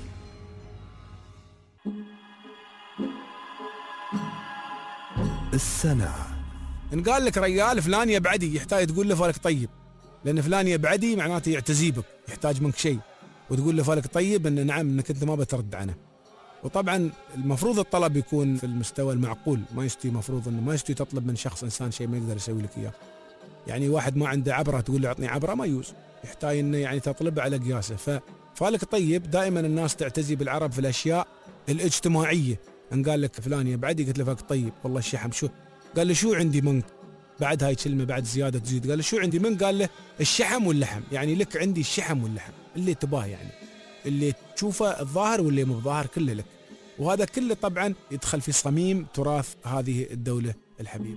السنة
إن قال لك رجال فلان يبعدي، يحتاج تقول له فالك طيب، لأن فلان يبعدي معناته يعتزي بك، يحتاج منك شيء، وتقول له فالك طيب إن نعم إنك أنت ما بترد عنه. وطبعا المفروض الطلب يكون في المستوى المعقول، ما يستوي مفروض إنه ما يستوي تطلب من شخص إنسان شيء ما يقدر يسوي لك إياه. يعني واحد ما عنده عبرة تقول له أعطني عبرة، ما يوز، يحتاج إنه يعني تطلبه على قياسه. ففالك طيب دائما الناس تعتزي بالعرب في الأشياء الاجتماعية. إن قال لك فلان يبعدي قلت له فالك طيب والله الشحم شو، قال له شو عندي منك، بعد هاي كلمة بعد زيادة تزيد، قال له شو عندي منك، قال له الشحم واللحم، يعني لك عندي الشحم واللحم اللي تباه، يعني اللي تشوفه الظاهر واللي مو ظاهر كله لك. وهذا كله طبعا يدخل في صميم تراث هذه الدولة الحبيبة.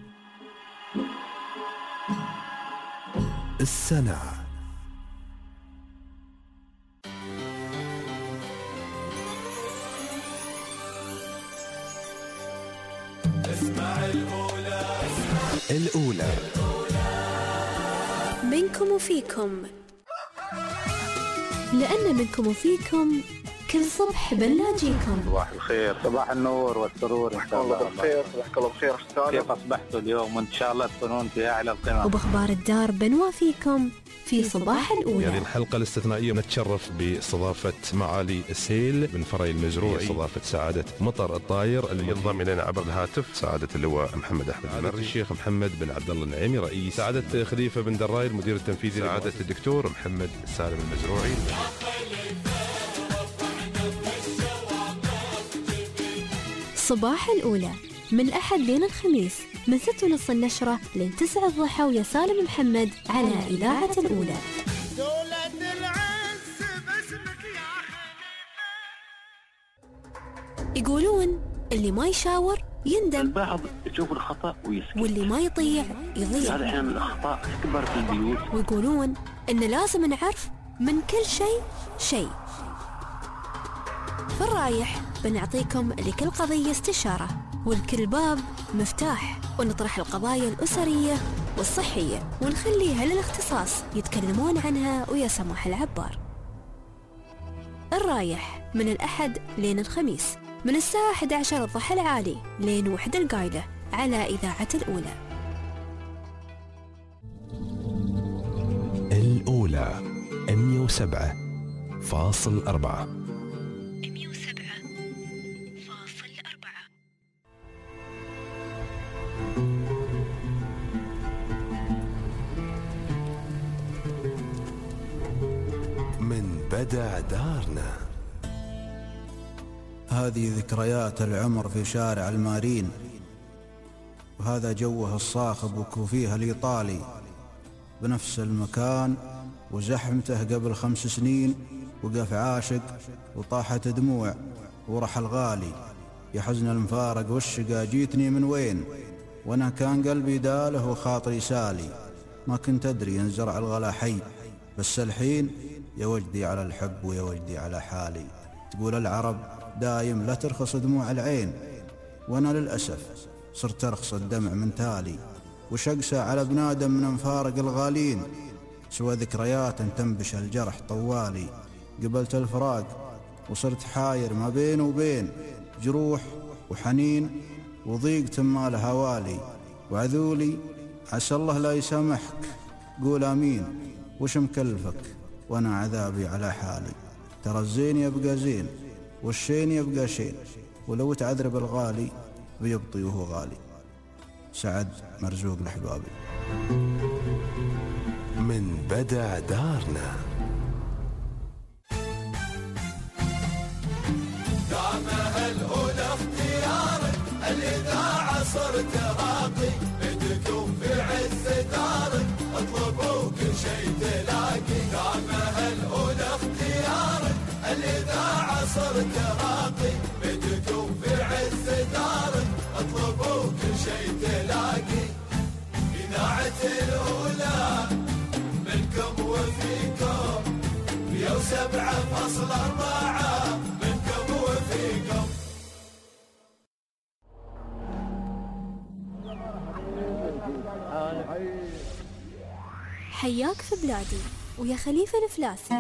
السنة
اسمع الأولى
الأولى
منكم وفيكم، لأن منكم وفيكم كل صبح بنلاقيكم.
صباح الخير، صباح النور والسرور إن شاء الله.
بالخير، صباحك الله بخير أستاذ.
كيف أصبحتوا اليوم؟ وإن شاء الله تكونون في أعلى القمم.
وبأخبار الدار بنوافيكم في صباح الأولى.
هذه الحلقة الاستثنائية نتشرف باستضافة معالي السيل بن فري المزروعي، استضافة سعادة مطر الطاير اللي ينضم إلينا عبر الهاتف سعادة اللواء محمد أحمد، سعادة الشيخ محمد بن عبد الله النعيمي رئيس، سعادة خليفة بن دراي المدير التنفيذي، سعادة الدكتور محمد سالم المزروعي.
صباح الأولى من الأحد لين الخميس من ستة ونص النشرة لين تسعة الضحى ويا سالم محمد على إذاعة الأولى. يقولون اللي ما يشاور يندم،
البعض يشوف الخطأ ويسكت،
واللي ما يطيع يضيع.
هذا أحيانا الأخطاء تكبر في البيوت.
ويقولون إن لازم نعرف من كل شيء شيء. في الرايح بنعطيكم لكل قضية استشارة، ولكل باب مفتاح، ونطرح القضايا الأسرية والصحية ونخليها للاختصاص يتكلمون عنها ويا سماح العبار. الرايح من الأحد لين الخميس من الساعة أحد عشر الضحى العالي لين وحد القايلة على إذاعة الأولى.
الأولى مئة وسبعة فاصل أربعة. من بدع دارنا.
هذه ذكريات العمر في شارع المارين، وهذا جوه الصاخب وكوفيها الإيطالي، بنفس المكان وزحمته قبل خمس سنين، وقف عاشق وطاحت دموع ورحل غالي. يا حزن المفارق والشقا جيتني من وين، وانا كان قلبي داله وخاطري سالي. ما كنت ادري ينزرع الغلا حي، بس الحين يا وجدي على الحب ويا وجدي على حالي. تقول العرب دايم لا ترخص دموع العين، وانا للأسف صرت ارخص الدمع من تالي. وش اقسى على بنادم من مفارق الغالين، سوى ذكريات تنبش الجرح طوالي. قبلت الفراق وصرت حاير ما بين وبين، جروح وحنين وضيق تمال هوالي. وعذولي عسى الله لا يسامحك، قول امين. وش مكلفك وانا عذابي على حالي. ترى الزين يبقى زين والشين يبقى شين، ولو تعذرب الغالي بيبطي وهو غالي. سعد مرزوق الحبابي.
من بدع دارنا
دعمها الأولى اختيارك، الإذاعة صرت راقي، بدكم في عز دارك، اطلبوا كل شيء تلاقي. دعمها الأولى اختيارك، الإذاعة صرت راقي، بدكم في عز دارك، اطلبوا كل شيء تلاقي. إذاعة الأولى منكم وفيكم، مية وسبعة فاصلة أربعة منكم وفيكم.
حياك في بلادي ويا خليفة الفلاسي.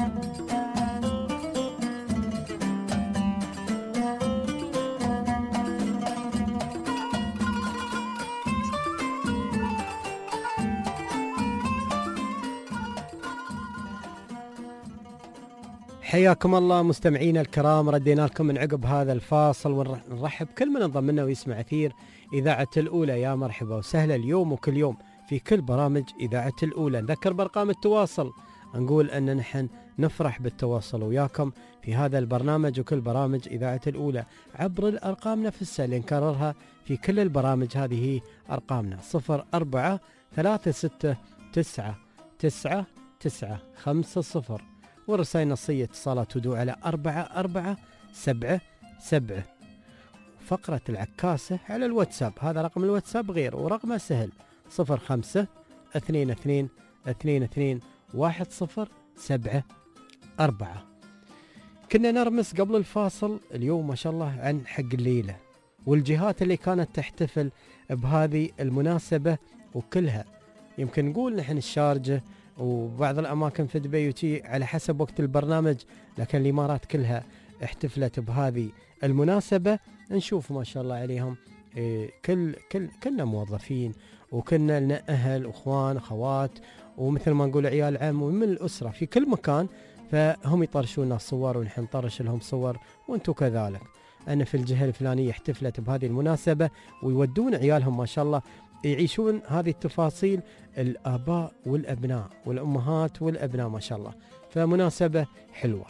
حياكم الله مستمعينا الكرام، ردينا لكم من عقب هذا الفاصل ونرحب كل من انضم لنا ويسمع أثير إذاعة الأولى. يا مرحبا وسهلا اليوم وكل يوم في كل برامج إذاعة الأولى. نذكر بأرقام التواصل، نقول أن نحن نفرح بالتواصل وياكم في هذا البرنامج وكل برامج إذاعة الأولى عبر الأرقام نفسها اللي نكررها في كل البرامج. هذه أرقامنا صفر أربعة ثلاثة ستة تسعة تسعة تسعة خمسة صفر، والرسائل النصية اتصالات ودو على أربعة أربعة سبعة سبعة. فقرة العكاسة على الواتساب، هذا رقم الواتساب غير ورقمه سهل صفر خمسة اثنين اثنين اثنين اثنين واحد صفر سبعة أربعة. كنا نرمس قبل الفاصل اليوم ما شاء الله عن حق الليلة والجهات اللي كانت تحتفل بهذه المناسبة، وكلها يمكن نقول نحن الشارجة وبعض الأماكن في دبي وتي على حسب وقت البرنامج، لكن الإمارات كلها احتفلت بهذه المناسبة. نشوف ما شاء الله عليهم إيه كل كل كلنا موظفين وكنا لنا أهل وأخوان أخوات ومثل ما نقول عيال عم ومن الأسرة في كل مكان، فهم يطرشون لنا صور ونحن نطرش لهم صور وانتم كذلك. أنا في الجهة الفلانية احتفلت بهذه المناسبة ويودون عيالهم ما شاء الله يعيشون هذه التفاصيل، الآباء والأبناء والأمهات والأبناء ما شاء الله. فمناسبة حلوة.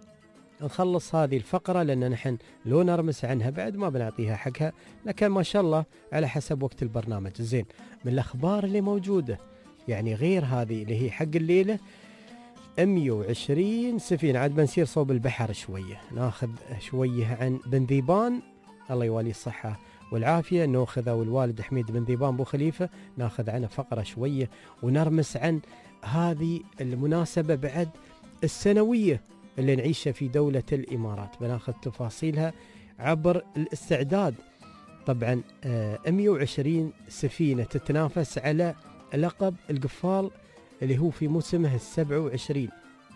نخلص هذه الفقرة لأن نحن لو نرمس عنها بعد ما بنعطيها حقها، لكن ما شاء الله على حسب وقت البرنامج. زين، من الأخبار اللي موجودة يعني غير هذه اللي هي حق الليلة مية وعشرين سفينة، عاد بنسير صوب البحر شوية، ناخذ شوية عن بن ذيبان الله يواليه الصحة والعافية، ناخذه والوالد حميد بن ذيبان بو خليفة، ناخذ عنه فقرة شوية ونرمس عن هذه المناسبة بعد السنوية اللي نعيشها في دولة الإمارات، بناخذ تفاصيلها عبر الاستعداد. طبعا مية وعشرين سفينة تتنافس على لقب القفال اللي هو في موسمه السبع وعشرين.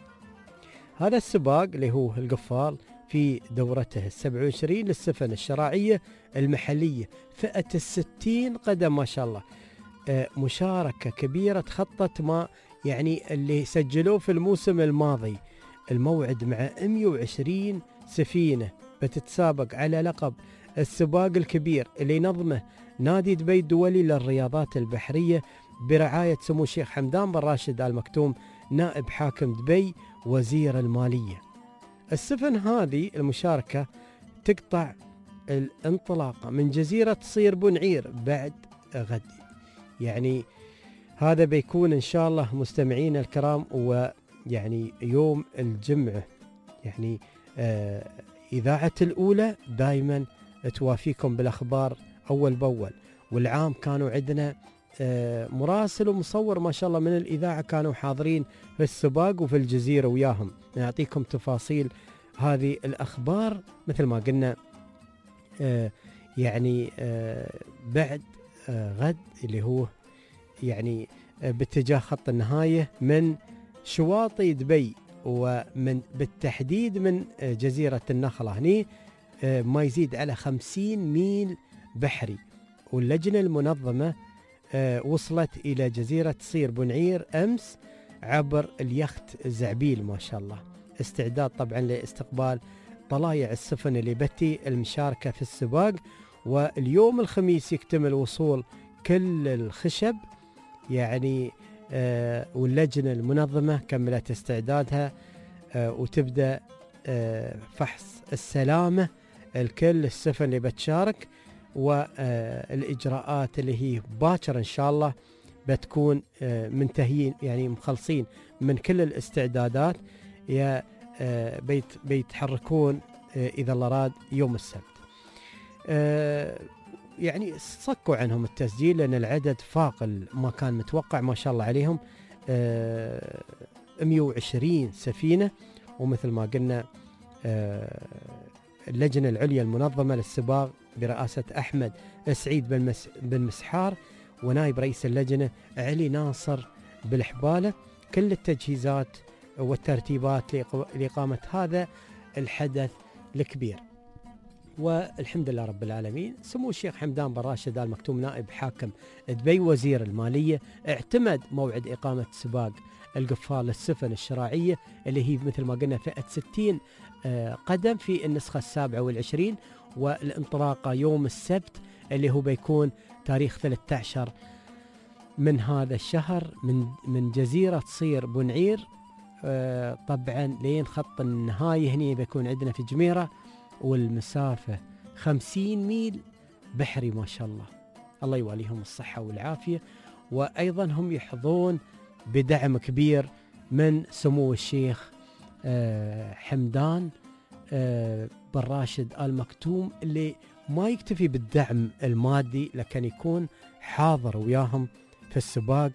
هذا السباق اللي هو القفال في دورته السبع وعشرين للسفن الشراعية المحلية فئة الستين قدم ما شاء الله. مشاركة كبيرة تخطت ما يعني اللي سجلوه في الموسم الماضي. الموعد مع مية وعشرين سفينة بتتسابق على لقب السباق الكبير اللي ينظمه نادي دبي الدولي للرياضات البحرية برعاية سمو الشيخ حمدان بن راشد آل مكتوم نائب حاكم دبي وزير المالية. السفن هذه المشاركة تقطع الانطلاقة من جزيرة صير بنعير بعد غد، يعني هذا بيكون إن شاء الله مستمعين الكرام ويعني يوم الجمعة. يعني آه إذاعة الأولى دائما توافيكم بالأخبار أول بأول، والعام كانوا عندنا آه مراسل ومصور ما شاء الله من الإذاعة كانوا حاضرين في السباق وفي الجزيرة وياهم، نعطيكم تفاصيل هذه الأخبار مثل ما قلنا. آه يعني آه بعد آه غد اللي هو يعني آه باتجاه خط النهاية من شواطئ دبي ومن بالتحديد من آه جزيرة النخلة، هني آه ما يزيد على خمسين ميل بحري. واللجنة المنظمة آه وصلت إلى جزيرة صير بنعير أمس عبر اليخت زعبيل ما شاء الله. استعداد طبعا لاستقبال طلايع السفن اللي بتي المشاركة في السباق. واليوم الخميس يكتمل وصول كل الخشب يعني آه واللجنة المنظمة كملت استعدادها آه وتبدأ آه فحص السلامة الكل السفن اللي بتشارك، والإجراءات اللي هي باكر إن شاء الله بتكون آه منتهيين يعني مخلصين من كل الاستعدادات. يا آه بيت بيتحركون آه إذا الله راد يوم السبت. آه يعني صكوا عنهم التسجيل لأن العدد فاق ما كان متوقع ما شاء الله عليهم. آه مئة وعشرين سفينة، ومثل ما قلنا آه اللجنة العليا المنظمة للسباق برئاسة أحمد سعيد بن مسحار ونائب رئيس اللجنة علي ناصر بالحبالة، كل التجهيزات والترتيبات لإقامة هذا الحدث الكبير. والحمد لله رب العالمين سمو الشيخ حمدان بن راشد آل مكتوم نائب حاكم دبي وزير المالية اعتمد موعد إقامة سباق القفال للسفن الشراعية اللي هي مثل ما قلنا فئة ستين قدم في النسخة السابعة والعشرين، والانطلاقة يوم السبت اللي هو بيكون تاريخ ثلاثة عشر من هذا الشهر من من جزيرة صير بنعير طبعا لين خط النهاية هني بيكون عندنا في جميرة، والمسافة خمسين ميل بحري ما شاء الله. الله يواليهم الصحة والعافية. وأيضا هم يحظون بدعم كبير من سمو الشيخ حمدان بن راشد آل مكتوم اللي ما يكتفي بالدعم المادي لكن يكون حاضر وياهم في السباق.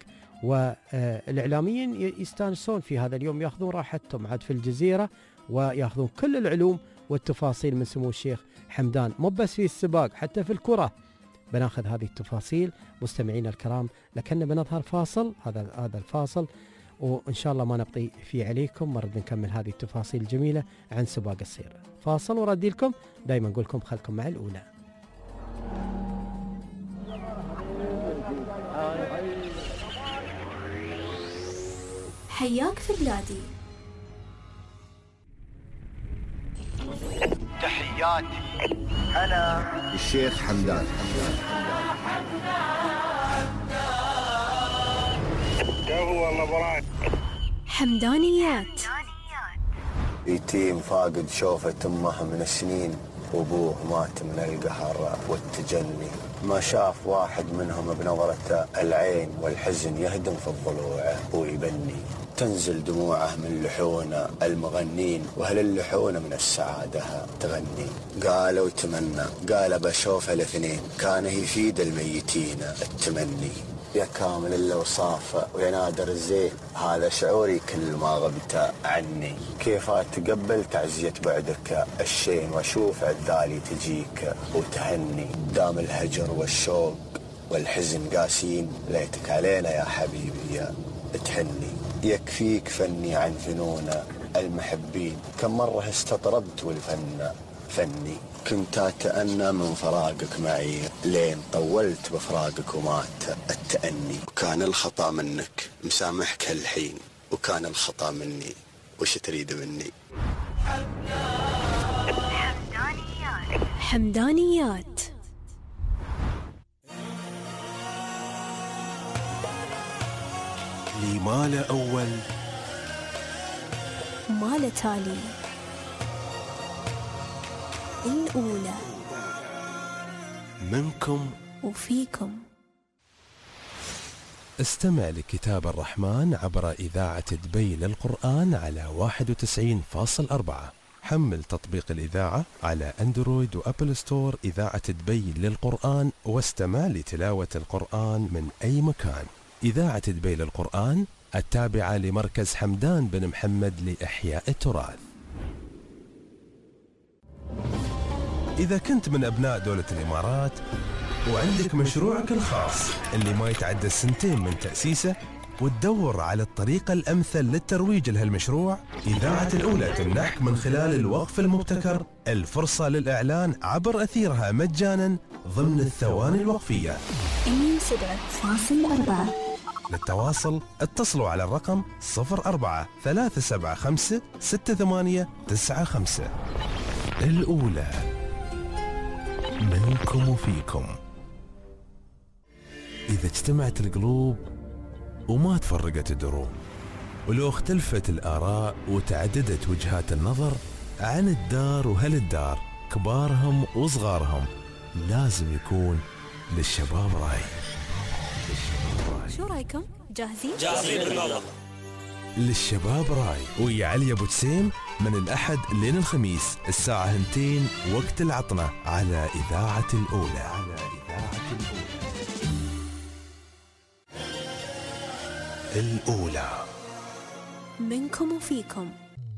والإعلاميين يستانسون في هذا اليوم، ياخذون راحتهم عاد في الجزيرة وياخذون كل العلوم والتفاصيل من سمو الشيخ حمدان، مو بس في السباق حتى في الكرة بناخذ هذه التفاصيل مستمعينا الكرام. لكن بنظهر فاصل، هذا هذا الفاصل وإن شاء الله ما نبطي فيه عليكم، مرة نكمل هذه التفاصيل الجميلة عن سباق الصير. فاصل وردي لكم، دايما نقول لكم خلكم مع الأولى.
حياك في بلادي.
تحياتي أنا الشيخ حمدان.
والله براك حمدانيات.
يتيم فاقد شوفة أمه من السنين، وأبوه مات من القهر والتجني، ما شاف واحد منهم بنظرة العين والحزن يهدم في الضلوع ويبني، تنزل دموعه من لحون المغنين، وهل اللحون من السعادة تغني. قال وتمنى، قال بشوف الاثنين، كان يفيد الميتين التمني. يا كامل الأوصاف ويا نادر الزين، هذا شعوري كل ما غبت عني. كيف أتقبل تعزية بعدك الشين، وأشوف عذالي تجيك وتهني. دام الهجر والشوق والحزن قاسين، ليتك علينا يا حبيبي يا تهني. يكفيك فني عن فنون المحبين، كم مرة استطربت والفن فني. كنت أتأنى من فراقك معي، لين طولت بفراقك ومات التأني. وكان الخطأ منك، مسامحك هالحين، وكان الخطأ مني، وش تريد مني؟
حمدانيات. حمدانيات
لي مال أول
مال تالي. الأولى
منكم
وفيكم.
استمع لكتاب الرحمن عبر إذاعة دبي للقرآن على واحد وتسعين فاصل أربعة. حمل تطبيق الإذاعة على أندرويد وأبل ستور إذاعة دبي للقرآن، واستمع لتلاوة القرآن من أي مكان. إذاعة دبي للقرآن التابعة لمركز حمدان بن محمد لإحياء التراث. إذا كنت من أبناء دولة الإمارات وعندك مشروعك الخاص اللي ما يتعدى السنتين من تأسيسه، وتدور على الطريقة الأمثل للترويج لهالمشروع، إذاعة الأولى تمنحك من خلال الوقف المبتكر الفرصة للإعلان عبر أثيرها مجانا ضمن الثواني الوقفية.
مية وسبعة فاصلة أربعة
للتواصل اتصلوا على الرقم صفر أربعة ثلاثة سبعة خمسة ستة ثمانية تسعة خمسة. الأولى منكم وفيكم. إذا اجتمعت القلوب وما تفرقت الدروب، ولو اختلفت الآراء وتعددت وجهات النظر عن الدار وهالدار، كبارهم وصغارهم، لازم يكون للشباب راي.
شو رايكم؟ جاهزين؟
جاهزين بالله.
للشباب راي ويا علي ابو جسيم من الأحد لين الخميس الساعة اثنتين وقت العطنة على إذاعة الأولى. على إذاعة الأولى. الأولى
منكم وفيكم.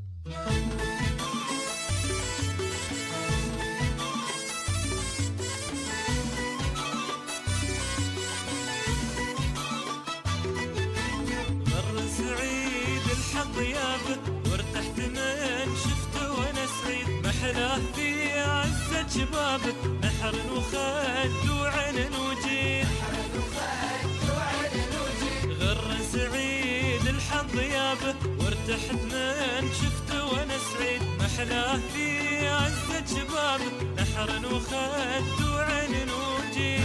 ضيابه وارتحت من شفته وانا سعيد، محلاه في عزة شبابه، نحر وخد وعين وجيد، غر سعيد الحظ يابه وارتحت من شفته وانا سعيد، محلاه في عزة شبابه، نحر وخد وعين وجيد.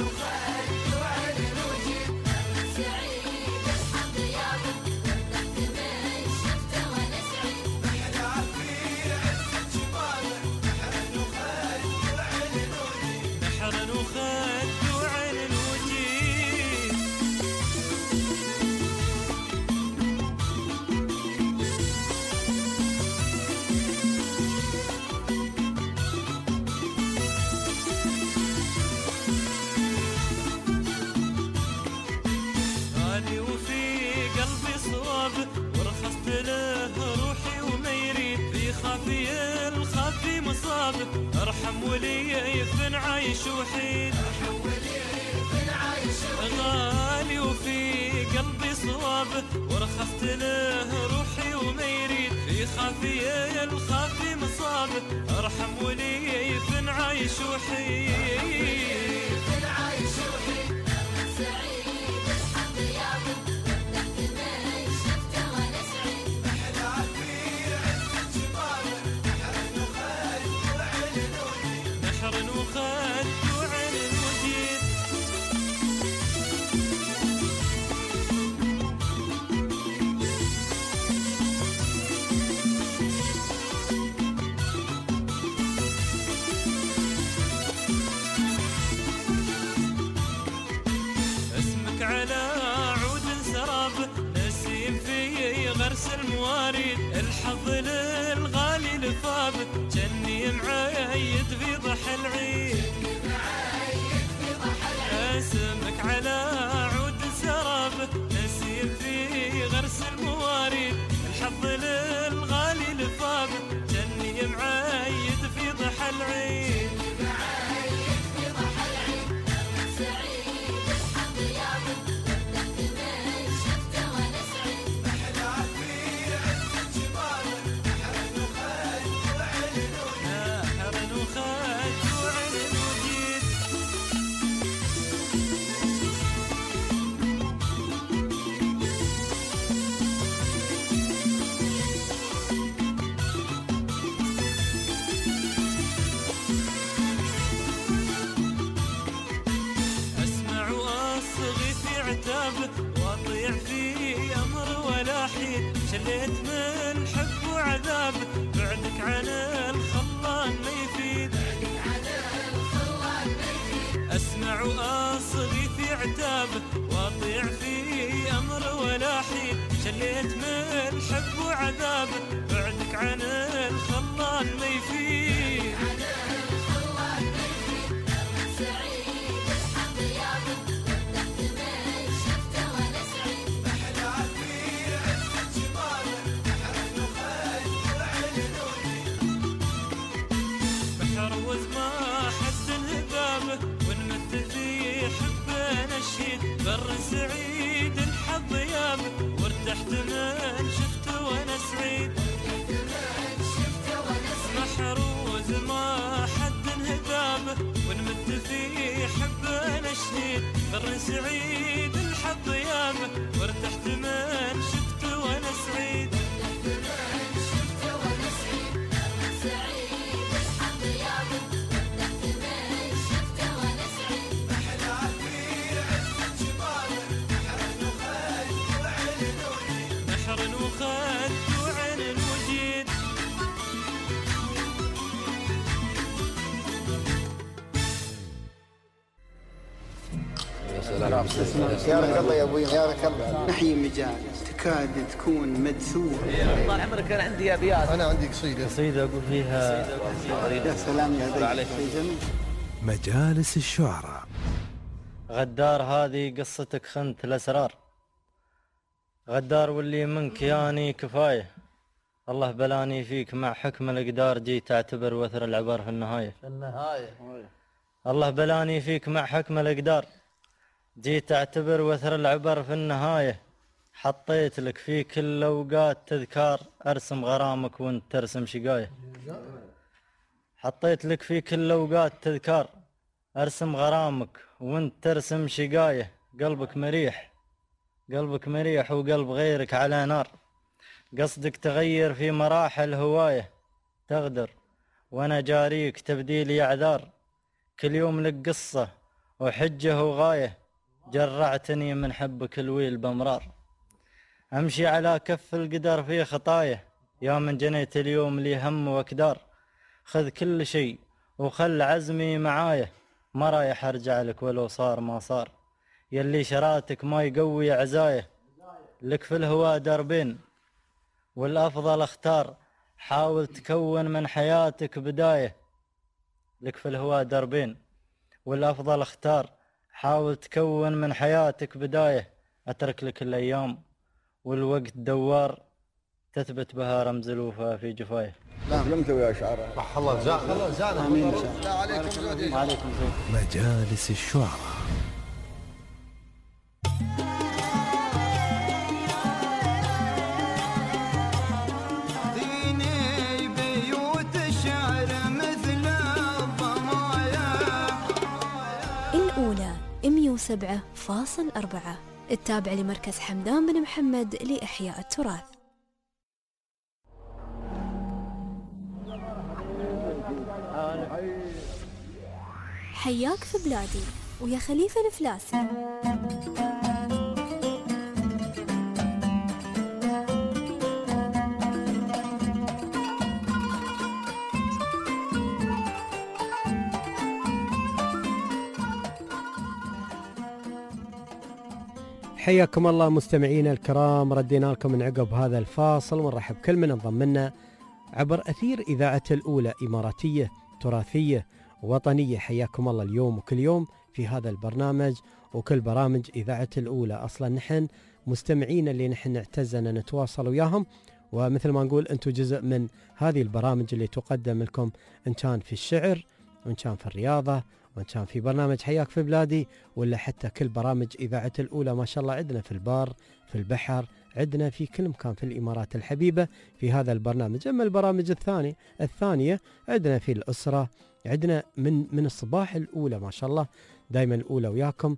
ارحم ولي يفن عايش وحيد، غالي وفي قلبي صوابه ورخصت له روحي وما يريد، في خافي الخافي مصابه، ارحم ولي يفن عايش وحيد. المواريد الحظ للغالي لفابه، جني معايد في ضحى العيد، اسمك على عود سرابه، نسيم في غرس المواريد، الحظ للغالي لفابه، جني معايد في ضحى العيد. واطيع في امر ولا حيد، شليت من حب وعذاب، بعدك عن الخلان ما يفيد، اسمع واصغي في عتابه، واطيع في امر ولا حيد، شليت من حب وعذاب، بعدك عن الخلان ما يفيد. بر سعيد الحظ يابه وارتحت من شفته وانا سعيد، محروز ما حد انهدابه ونمت في حبه نشيد، بر سعيد الحظ حط يامه وارتحت من شفته وانا سعيد
يا رك الله يا ابوي يا رك الله. نحيي مجالس تكاد تكون مدسوره.
طال عمرك كان عندي ابيات.
انا عندي قصيده
قصيده اقول فيها
يا سلام يا ذي.
مجالس الشعراء.
غدار هذه قصتك خنت الاسرار، غدار واللي منك ياني كفايه، الله بلاني فيك مع حكم الاقدار، جيت تعتبر وثر العبر في النهايه.
في النهايه
الله بلاني فيك مع حكم الاقدار، جيت تعتبر وثر العبر في النهايه، حطيت لك في كل الاوقات تذكار، ارسم غرامك وانت ترسم شقايه. حطيت لك في كل الاوقات تذكار، ارسم غرامك وانت ترسم شقايه، قلبك مريح قلبك مريح وقلب غيرك على نار، قصدك تغير في مراحل هوايه، تغدر وانا جاريك تبديلي اعذار، كل يوم لك قصه وحجه وغايه، جرعتني من حبك الويل بمرار، امشي على كف القدر في خطايا، يا من جنيت اليوم لي هم واكدار، خذ كل شيء وخل عزمي معايا، ما رايح ارجع لك ولو صار ما صار، يلي شراتك ما يقوي عزايا، لك في الهوى دربين والافضل اختار، حاول تكون من حياتك بدايه، لك في الهوى دربين والافضل اختار، حاول تكون من حياتك بدايه، اترك لك الايام والوقت دوار، تثبت بها رمز الوفا في جفايه.
لا لمتوا يا شعراء.
صح الله جزاك الله
جزانا. امين ان شاء الله. عليكم زود.
وعليكم السلام.
مجالس الشعراء.
ديني بيوت الشعر مثل الضمايا.
الأولى مئة وسبعة فاصلة أربعة، التابع لمركز حمدان بن محمد لإحياء التراث. حياك في بلادي ويا خليفة الفلاسي.
حياكم الله مستمعينا الكرام، ردينا لكم من عقب هذا الفاصل، ونرحب كل من انضم لنا عبر أثير إذاعة الأولى، إماراتية تراثية وطنية. حياكم الله اليوم وكل يوم في هذا البرنامج وكل برامج إذاعة الأولى. أصلا نحن مستمعين اللي نحن نعتز أن نتواصل وياهم، ومثل ما نقول أنتم جزء من هذه البرامج اللي تقدم لكم، إن كان في الشعر وإن كان في الرياضة وإن كان في برنامج حياك في بلادي، ولا حتى كل برامج إذاعة الأولى. ما شاء الله عندنا في البار في البحر، عندنا في كل مكان في الإمارات الحبيبة في هذا البرنامج. أما البرامج الثانية الثانية عندنا في الأسرة، عندنا من من الصباح الأولى ما شاء الله دائما الأولى وياكم،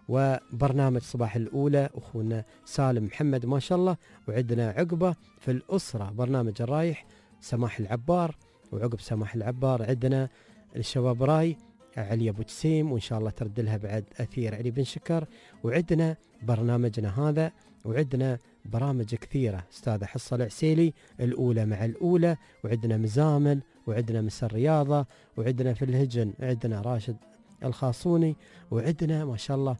وبرنامج صباح الأولى أخونا سالم محمد ما شاء الله، وعندنا عقبة في الأسرة برنامج الرايح سماح العبار، وعقب سماح العبار عندنا الشباب راي علي أبو جسيم، وإن شاء الله ترد لها بعد أثير علي بن شكر، وعندنا برنامجنا هذا، وعندنا برامج كثيرة أستاذة حصة العسيلي الأولى مع الأولى، وعندنا مزامل، وعندنا مس الرياضة، وعندنا في الهجن عندنا راشد الخاصوني، وعندنا ما شاء الله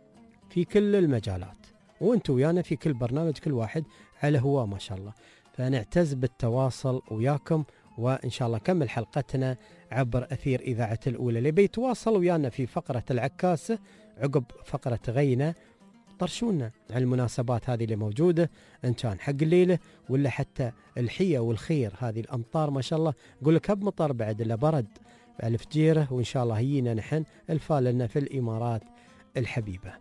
في كل المجالات، وانتم ويانا في كل برنامج كل واحد على هو ما شاء الله. فنعتز بالتواصل وياكم، وإن شاء الله كمل حلقتنا عبر أثير إذاعة الأولى. اللي بيتواصل ويانا في فقرة العكاسة عقب فقرة غينا، طرشونا عن المناسبات هذه اللي موجودة، إن كان حق الليلة ولا حتى الحية والخير. هذه الأمطار ما شاء الله قول لك هب مطر بعد إلا برد ألف جيرة، وإن شاء الله هينا نحن الفالنا في الإمارات الحبيبة.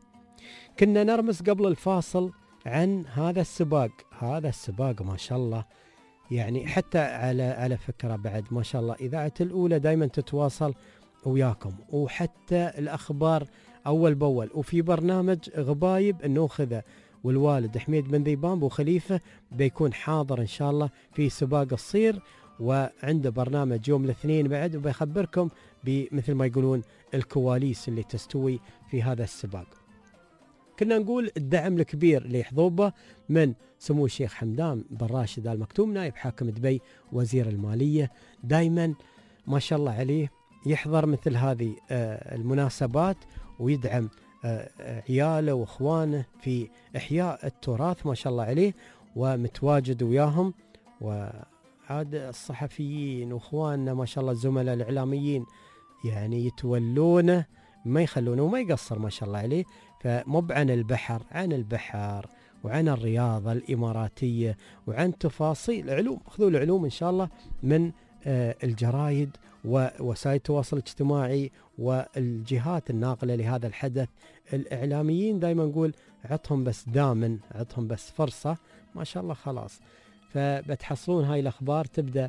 كنا نرمز قبل الفاصل عن هذا السباق، هذا السباق ما شاء الله يعني حتى على على فكرة بعد ما شاء الله إذاعة الأولى دائما تتواصل وياكم، وحتى الأخبار أول بأول. وفي برنامج غبايب النوخذة والوالد حميد بن ذيبان بو خليفة بيكون حاضر إن شاء الله في سباق الصير، وعنده برنامج يوم الاثنين بعد وبيخبركم بمثل ما يقولون الكواليس اللي تستوي في هذا السباق. كنا نقول الدعم الكبير لحظوبة من سمو الشيخ حمدان بن راشد آل مكتوم نائب حاكم دبي وزير المالية، دائما ما شاء الله عليه يحضر مثل هذه المناسبات ويدعم عياله واخوانه في احياء التراث ما شاء الله عليه، ومتواجد وياهم. وعاد الصحفيين واخواننا ما شاء الله الزملاء الاعلاميين يعني يتولونه ما يخلونه وما يقصر ما شاء الله عليه. فمب عن البحر، عن البحر وعن الرياضة الإماراتية وعن تفاصيل علوم. خذوا العلوم إن شاء الله من الجرايد ووسائل التواصل الاجتماعي والجهات الناقلة لهذا الحدث. الإعلاميين دائما نقول عطهم بس دامن، عطهم بس فرصة ما شاء الله خلاص. فبتحصلون هاي الأخبار تبدأ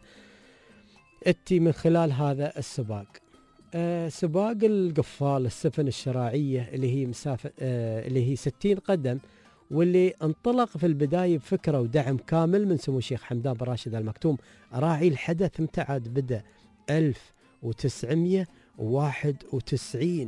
اتي من خلال هذا السباق. أه سباق القفال السفن الشراعية اللي هي مسافة أه اللي هي ستين قدم، واللي انطلق في البداية بفكرة ودعم كامل من سمو الشيخ حمدان بن راشد آل مكتوم راعي الحدث. متى عاد بدأ؟ ألف وتسعمية وواحد وتسعين،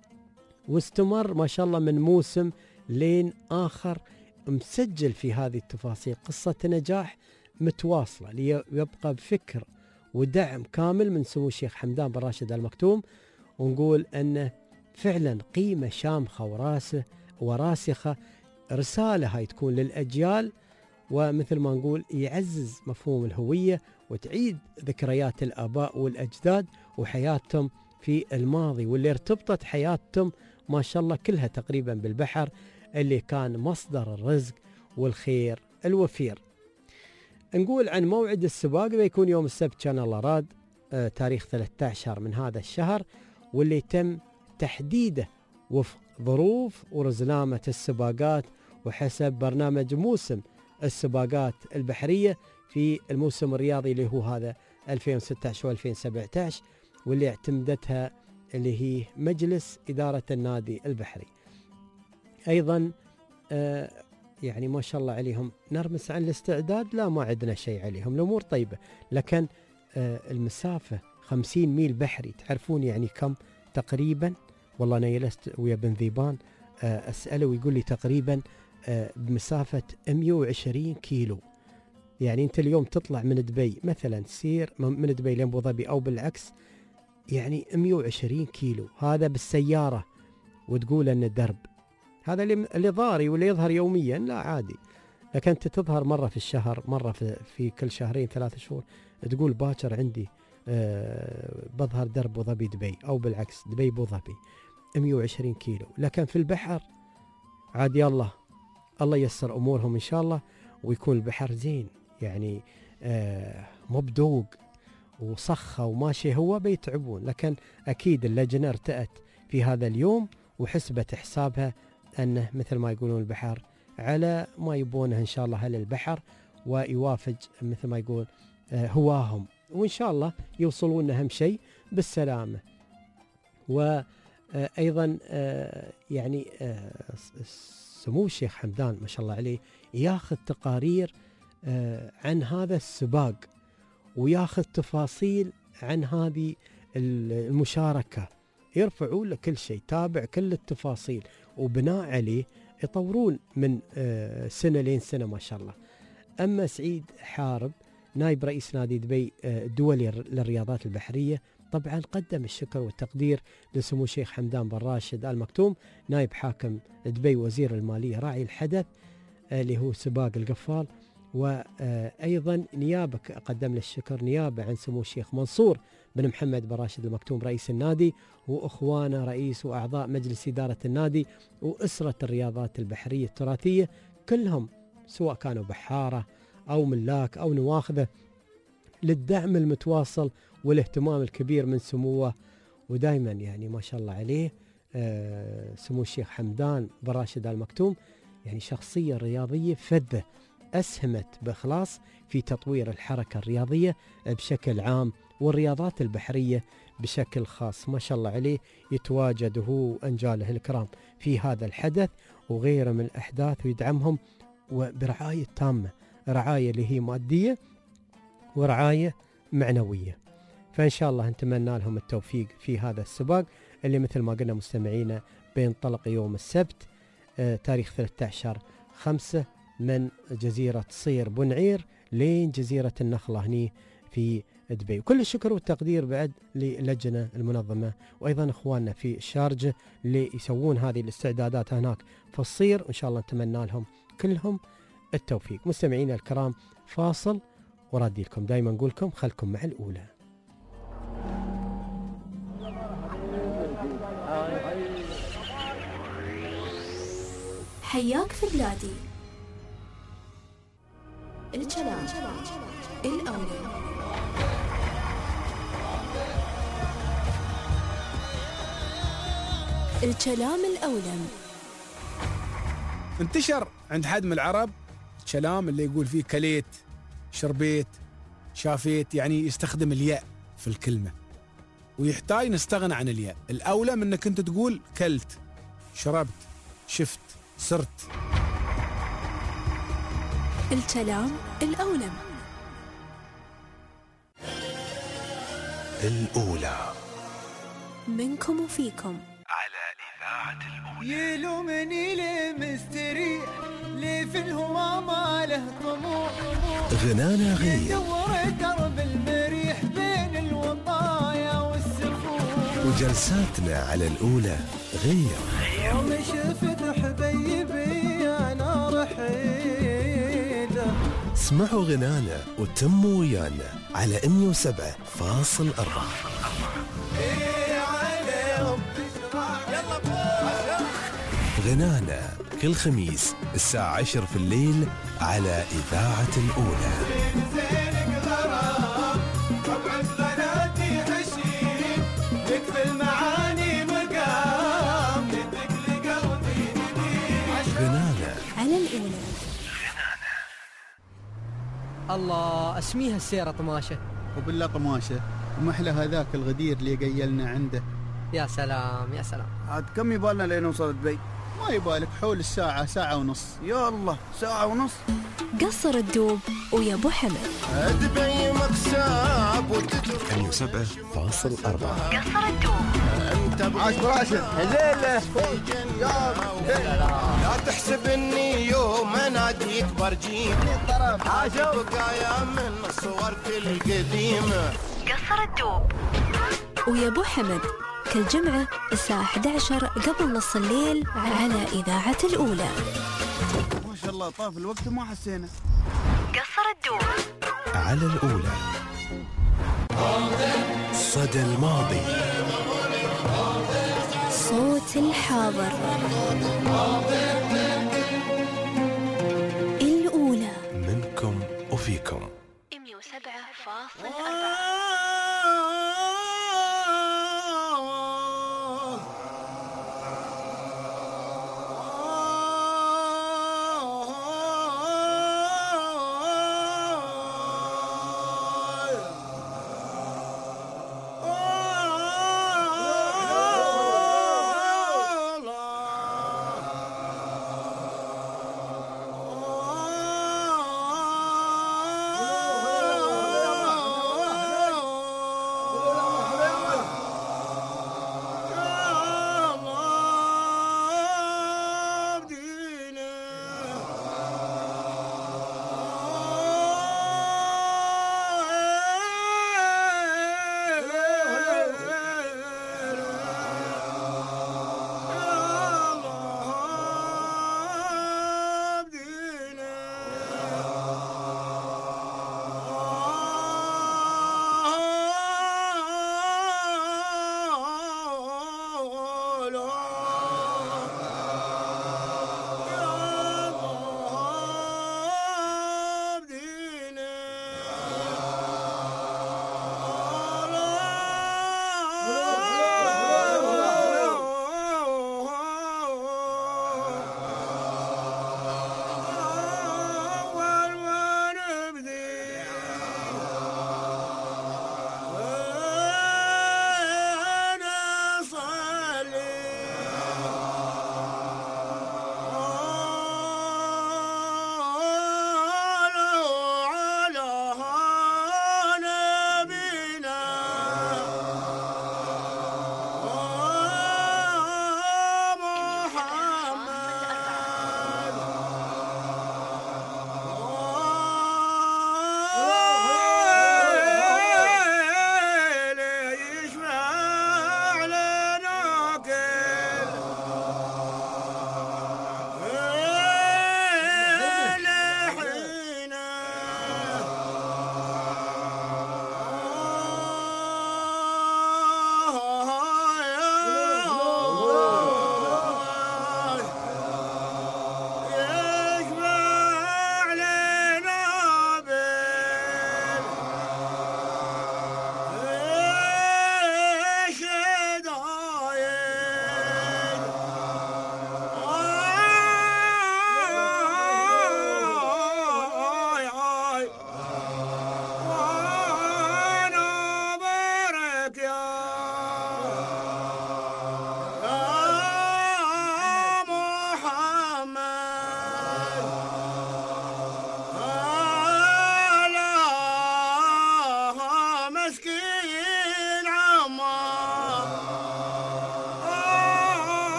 واستمر ما شاء الله من موسم لين آخر، مسجل في هذه التفاصيل قصة نجاح متواصلة ليبقى بفكر ودعم كامل من سمو الشيخ حمدان بن راشد آل مكتوم. ونقول أنه فعلا قيمة شامخة وراسه وراسخة، رسالة هاي تكون للأجيال، ومثل ما نقول يعزز مفهوم الهوية وتعيد ذكريات الآباء والأجداد وحياتهم في الماضي، واللي ارتبطت حياتهم ما شاء الله كلها تقريبا بالبحر اللي كان مصدر الرزق والخير الوفير. نقول عن موعد السباق بيكون يوم السبت كان الله راد آه تاريخ ثلاثة عشر من هذا الشهر، واللي تم تحديده وفق ظروف ورزنامة السباقات وحسب برنامج موسم السباقات البحرية في الموسم الرياضي اللي هو هذا ألفين وستة عشر وألفين وسبعة عشر، واللي اعتمدتها اللي هي مجلس إدارة النادي البحري. أيضا آه يعني ما شاء الله عليهم نرمس عن الاستعداد، لا ما عندنا شيء عليهم، الأمور طيبة. لكن آه المسافة خمسين ميل بحري، تعرفون يعني كم تقريبا؟ والله أنا جلست ويا بن ذيبان آه أسأله ويقول لي تقريبا آه بمسافة مئة وعشرين كيلو. يعني أنت اليوم تطلع من دبي مثلا تسير من دبي لأبو ظبي أو بالعكس، يعني مئة وعشرين كيلو هذا بالسيارة، وتقول أن درب هذا اللي ضاري واللي يظهر يوميا لا عادي. لكن أنت تظهر مرة في الشهر، مرة في, في كل شهرين ثلاثة شهور، تقول باكر عندي أه بظهر درب أبو ظبي دبي أو بالعكس دبي أبو ظبي مئة وعشرين كيلو. لكن في البحر عاد يلا الله ييسر أمورهم إن شاء الله ويكون البحر زين، يعني أه مو بدوق وصخة وماشي هو بيتعبون. لكن أكيد اللجنة ارتأت في هذا اليوم وحسبت حسابها أنه مثل ما يقولون البحر على ما يبونه إن شاء الله أهل البحر، ويوافج مثل ما يقول آه هواهم، وإن شاء الله يوصلون أهم شيء بالسلامة. وأيضا آه يعني آه سمو الشيخ حمدان ما شاء الله عليه ياخذ تقارير آه عن هذا السباق، وياخذ تفاصيل عن هذه المشاركة، يرفعون له كل شيء، تابع كل التفاصيل، وبناء عليه يطورون من سنة لين سنة ما شاء الله. أما سعيد حارب نائب رئيس نادي دبي الدولي للرياضات البحرية طبعا قدم الشكر والتقدير لسمو الشيخ حمدان بن راشد آل مكتوم نائب حاكم دبي وزير المالية راعي الحدث اللي هو سباق القفال. وأيضا نيابة قدم له الشكر نيابة عن سمو الشيخ منصور بن محمد بن راشد آل مكتوم رئيس النادي، وأخوانه رئيس وأعضاء مجلس إدارة النادي وأسرة الرياضات البحرية التراثية كلهم، سواء كانوا بحارة أو ملاك أو نواخذة، للدعم المتواصل والاهتمام الكبير من سموه. ودائما يعني ما شاء الله عليه آه سمو الشيخ حمدان بن راشد آل مكتوم يعني شخصية رياضية فذة، أسهمت بإخلاص في تطوير الحركة الرياضية بشكل عام والرياضات البحرية بشكل خاص. ما شاء الله عليه يتواجد هو وأنجاله الكرام في هذا الحدث وغيره من الأحداث ويدعمهم وبرعاية تامة، رعاية اللي هي مادية ورعاية معنوية. فإن شاء الله نتمنى لهم التوفيق في هذا السباق اللي مثل ما قلنا مستمعينا بينطلق يوم السبت آه تاريخ ثلاثة عشر خمسة من جزيرة صير بنعير لين جزيرة النخلة هني في دبي. وكل الشكر والتقدير بعد للجنة المنظمة وأيضا إخواننا في الشارجة اللي يسوون هذه الاستعدادات هناك في الصير، وإن شاء الله نتمنى لهم كلهم التوفيق. مستمعينا الكرام فاصل ورادي لكم، دائما نقول لكم خلكم مع الأولى.
حياك في بلادي، الكلام الأولى. الكلام الأولم
انتشر عند حد من العرب كلام اللي يقول فيه كليت، شربيت، شافيت، يعني يستخدم الياء في الكلمة ويحتاج نستغنى عن الياء. الأولى من أنك أنت تقول كلت، شربت، شفت، صرت.
الكلام الأولم.
الأولى
منكم وفيكم
على إذاعة الأولى.
يلومني ليه مستريح، ليه في الهوى ما له طموح،
غنانا غير
يدور درب المريح بين الوطايا والسفوح،
وجلساتنا على الأولى غير
يوم شفت حبيبي أنا رحيله.
اسمعوا غنانا وتموا ويانا على مية وسبعة فاصل أربعة. غنانا كل خميس الساعة عشر في الليل على إذاعة الأولى. غنانا
على الأولى.
الله اسميها السيرة طماشة.
وبالله طماشة ومحلى هذاك الغدير اللي قيلنا عنده.
يا سلام يا سلام.
عاد كم يبالنا لين نوصل دبي؟ ما يبالك حول الساعة، ساعة ونص. يا الله ساعة ونص.
قصر الدوب ويا ابو حمد.
دبي مكساب وتجرب
مية وسبعة فاصل أربعة.
قصر الدوب.
انت
عاش براشد.
هليلة لا تحسب اني يوم اناديك برجيم حاجة بقايا من صورك القديمة.
قصر الدوب ويا ابو حمد كل جمعة الساعة إحدى عشر قبل نص الليل على إذاعة الأولى.
ما شاء الله طاف الوقت وما حسينا.
قصر الدوب
على الأولى. صدى الماضي،
صوت الحاضر. الأولى
منكم وفيكم.
مية وسبعة فاصل أربعة.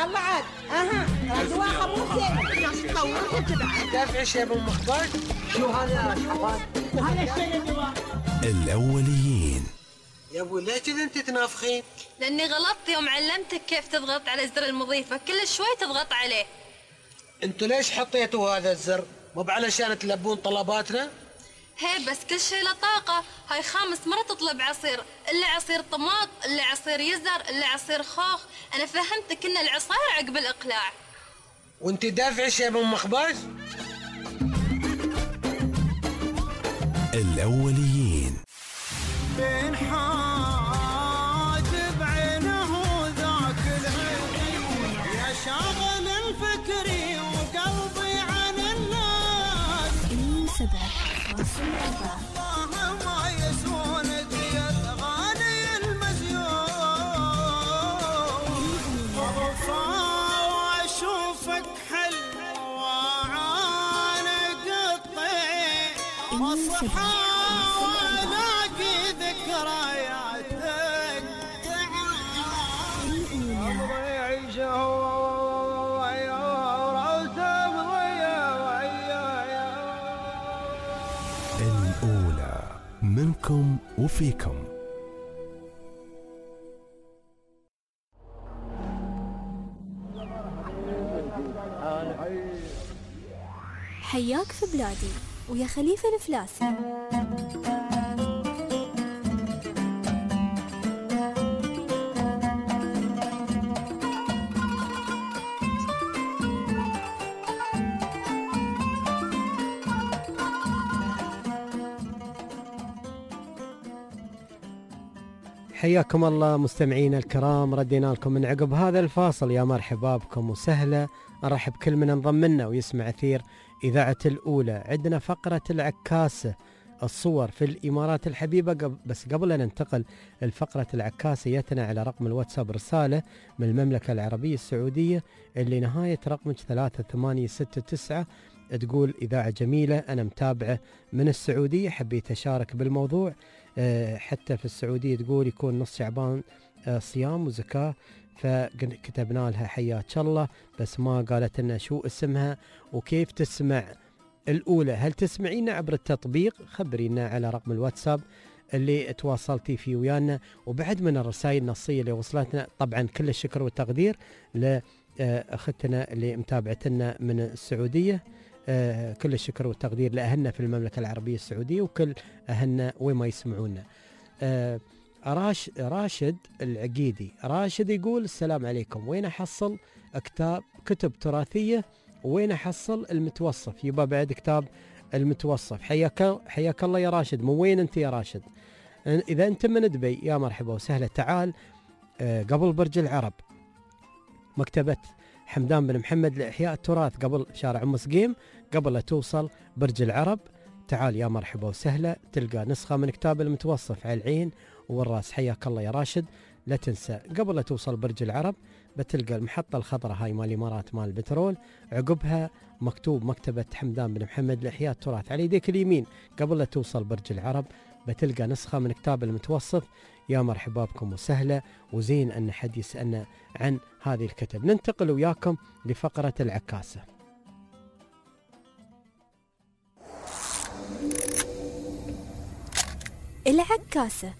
يلا عاد اها اجواء خبوزه تطورت تبعد دافع شيء ابو مخبر. شو هذا شحطات؟ هذا الشيء اللي
الأوليين.
يا ابو ليش كذا انت تنافخين؟
لاني غلطت يوم علمتك كيف تضغط على زر المضيفه، كل شوي تضغط عليه.
انتوا ليش حطيتوا هذا الزر؟ مو علشان تلبون طلباتنا؟
هي بس كل شيء له طاقة، هاي خامس مرة تطلب عصير، إلا عصير طماط، إلا عصير يزر، إلا عصير خوخ، أنا فهمتك إن العصاير عقب الإقلاع.
وانت دافع شيء من مخبز؟
الأوليين.
بين حاجب عينه ذاك العين يا شاغل الفكري وقلبي عن الناس.
سبعة
الله ما يسون ديت غالي المزيون وفا واشوفك حلوة عانق الطير واصحى والاقي ذكرياتك عمري يعيشه
الأولى منكم وفيكم.
حياك في بلادي ويا خليفة الفلاسي.
حياكم الله مستمعينا الكرام، ردينا لكم من عقب هذا الفاصل. يا مرحبا بكم وسهلا، نرحب كل من انضم لنا ويسمع أثير إذاعة الأولى. عندنا فقرة العكاسة، الصور في الإمارات الحبيبة. بس قبل أن ننتقل لفقرة العكاسة، يتنا على رقم الواتساب رسالة من المملكة العربية السعودية اللي نهاية رقمك ثلاثة ثمانية ستة تسعة، تقول إذاعة جميلة، أنا متابعة من السعودية، حبيت أشارك بالموضوع. حتى في السعودية تقول يكون نص شعبان صيام وزكاة، فكتبنا لها حياك الله، بس ما قالت لنا شو اسمها وكيف تسمع الأولى. هل تسمعينا عبر التطبيق؟ خبرينا على رقم الواتساب اللي تواصلتي فيه ويانا. وبعد من الرسائل النصية اللي وصلتنا، طبعا كل الشكر والتقدير لأختنا اللي متابعتنا من السعودية. آه كل الشكر والتقدير لأهلنا في المملكة العربية السعودية وكل أهلنا وين ما يسمعونا. آه راش راشد العقيدي، راشد يقول السلام عليكم، وين أحصل كتاب كتب تراثية وين أحصل المتوصف؟ يبقى بعد كتاب المتوصف. حياك حياك الله يا راشد. من وين أنت يا راشد؟ إذا أنت من دبي يا مرحبا وسهلا، تعال آه قبل برج العرب مكتبة حمدان بن محمد لإحياء التراث، قبل شارع أم سقيم، قبل لا توصل برج العرب. تعال يا مرحبا وسهلا، تلقى نسخة من كتاب المتوصف على العين والراس. حياك الله يا راشد. لا تنسى قبل لا توصل برج العرب بتلقى المحطة الخضراء هاي مال الإمارات مال البترول، عقبها مكتوب مكتبة حمدان بن محمد لإحياء التراث. على يديك اليمين قبل لا توصل برج العرب بتلقى نسخة من كتاب المتوصف. يا مرحبا بكم وسهلا، وزين أن حد يسألنا عن هذه الكتب. ننتقل وياكم لفقرة العكاسة.
العكاسة.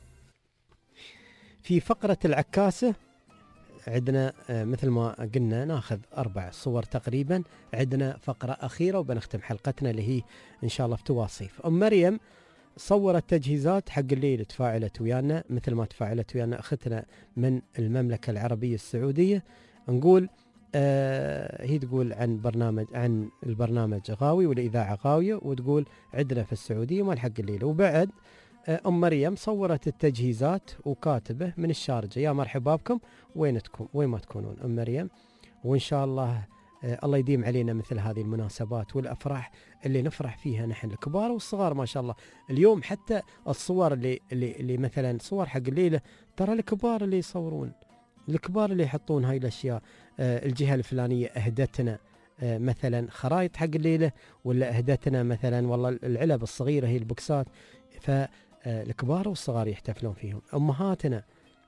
في فقرة العكاسة عندنا مثل ما قلنا ناخذ أربع صور تقريبا. عندنا فقرة أخيرة وبنختم حلقتنا اللي هي إن شاء الله في تواصيف. أم مريم صورت تجهيزات حق الليل، تفاعلت ويانا مثل ما تفاعلت ويانا أختنا من المملكة العربية السعودية. نقول آه هي تقول عن برنامج عن البرنامج غاوي والإذاعة غاوية، وتقول عندنا في السعودية مال حق الليل. وبعد آه أم مريم صورت التجهيزات وكاتبة من الشارجة. يا مرحبا بكم، وينتكم وين ما تكونون أم مريم، وإن شاء الله آه الله يديم علينا مثل هذه المناسبات والأفراح اللي نفرح فيها نحن الكبار والصغار ما شاء الله. اليوم حتى الصور اللي اللي, اللي مثلا صور حق الليلة، ترى الكبار اللي يصورون، الكبار اللي يحطون هاي الأشياء. آه الجهة الفلانية أهدتنا آه مثلا خرائط حق الليلة، ولا أهدتنا مثلا والله العلب الصغيرة هي البوكسات، فالكبار والصغار يحتفلون فيهم. أمهاتنا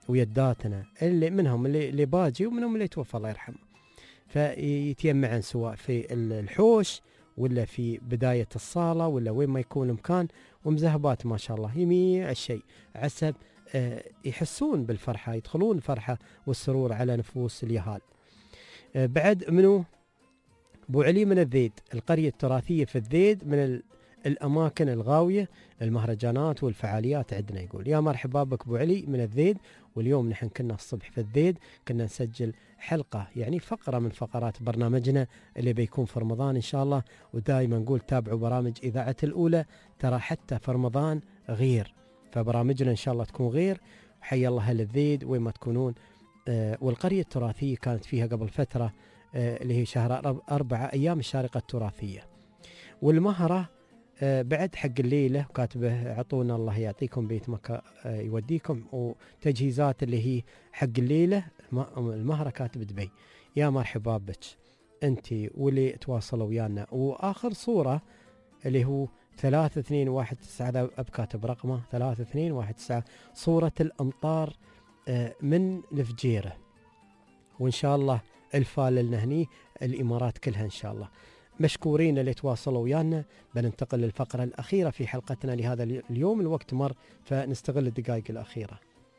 ويداتنا اللي منهم اللي, اللي باجي ومنهم اللي توفى الله يرحمه، فيتيمعن سواء في الحوش ولا في بداية الصالة ولا وين ما يكون المكان، ومذهبات ما شاء الله جميع الشيء عسب آه يحسون بالفرحة، يدخلون الفرحة والسرور على نفوس اليهال. آه بعد منو أبو علي من الذيد، القرية التراثية في الذيد من الأماكن الغاوية المهرجانات والفعاليات عندنا. يقول يا مرحبا بك أبو علي من الذيد، واليوم نحن كنا الصبح في الذيد كنا نسجل حلقة يعني فقرة من فقرات برنامجنا اللي بيكون في رمضان إن شاء الله. ودائما نقول تابعوا برامج إذاعة الأولى، ترى حتى في رمضان غير، فبرامجنا إن شاء الله تكون غير. حي الله أهل الذيد وين ما تكونون. آه والقرية التراثية كانت فيها قبل فترة آه اللي هي شهر أربعة أيام الشارقة التراثية. والمهرة آه بعد حق الليلة كاتبه عطونا الله يعطيكم بيت مكة آه يوديكم، وتجهيزات اللي هي حق الليلة المهرة كاتب دبي. يا مرحبا بك انت واللي تواصلوا ويانا. واخر صورة اللي هو ثلاثة اثنين واحد تسعة، هذا أبكاتب رقمه ثلاثة اثنين واحد تسعة، صورة الأمطار آه من الفجيرة، وإن شاء الله الفال لنا هني الإمارات كلها إن شاء الله. مشكورين اللي تواصلوا ويانا. بننتقل للفقرة الأخيرة في حلقتنا لهذا اليوم، الوقت مر فنستغل الدقائق الأخيرة.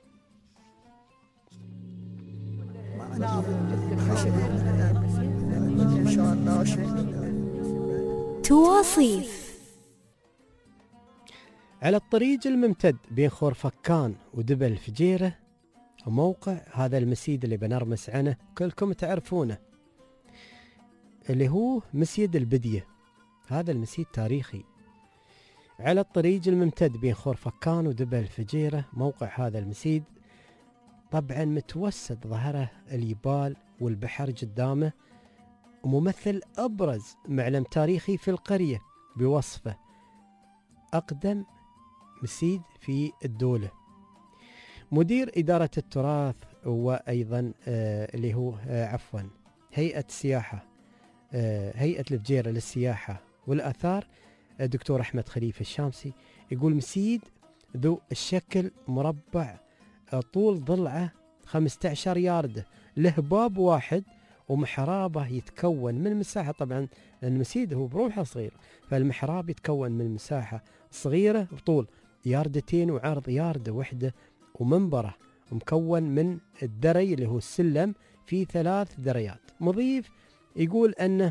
تواصيف.
على الطريق الممتد بين خورفكان ودبل الفجيرة موقع هذا المسيد اللي بنرمس عنه كلكم تعرفونه، اللي هو مسيد البدية. هذا المسيد تاريخي على الطريق الممتد بين خورفكان ودبل الفجيرة. موقع هذا المسيد طبعا متوسد ظهره الجبال والبحر قدامه، وممثل أبرز معلم تاريخي في القرية بوصفه أقدم مسيد في الدولة. مدير إدارة التراث وأيضا آه اللي هو آه عفوا هيئة السياحة آه هيئة الفجيرة للسياحة والآثار الدكتور أحمد خليفة الشامسي يقول مسيد ذو الشكل مربع آه طول ضلعه خمسة عشر ياردة، له باب واحد ومحرابه يتكون من مساحة، طبعا المسيد هو بروحه صغير، فالمحراب يتكون من مساحة صغيرة بطول ياردتين وعرض ياردة وحدة، ومنبره مكون من الدري اللي هو السلم في ثلاث دريات. مضيف يقول أنه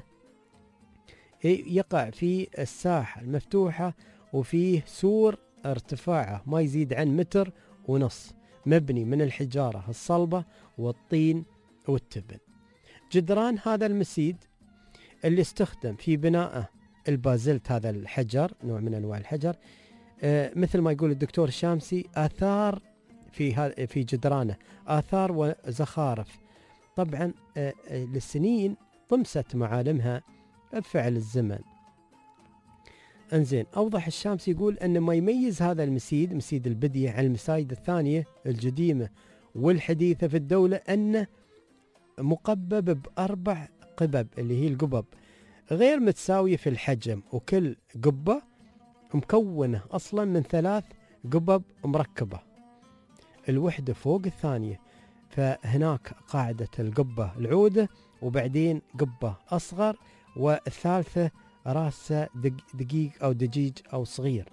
يقع في الساحة المفتوحة وفيه سور ارتفاعه ما يزيد عن متر ونص، مبني من الحجارة الصلبة والطين والتبن. جدران هذا المسيد اللي استخدم في بنائه البازلت، هذا الحجر نوع من أنواع الحجر، آه مثل ما يقول الدكتور الشامسي آثار في في جدرانه، آثار وزخارف. طبعا آه للسنين طمست معالمها بفعل الزمن. انزين، أوضح الشامسي يقول أن ما يميز هذا المسيد مسيد البدية عن المساجد الثانية القديمة والحديثة في الدولة أنه مقبب بأربع قبب اللي هي القبب غير متساوية في الحجم، وكل قبة مكونة أصلا من ثلاث قبب مركبة الوحدة فوق الثانية. فهناك قاعدة القبة العودة، وبعدين قبة أصغر، والثالثة راسة دقيق أو دجيج أو صغير.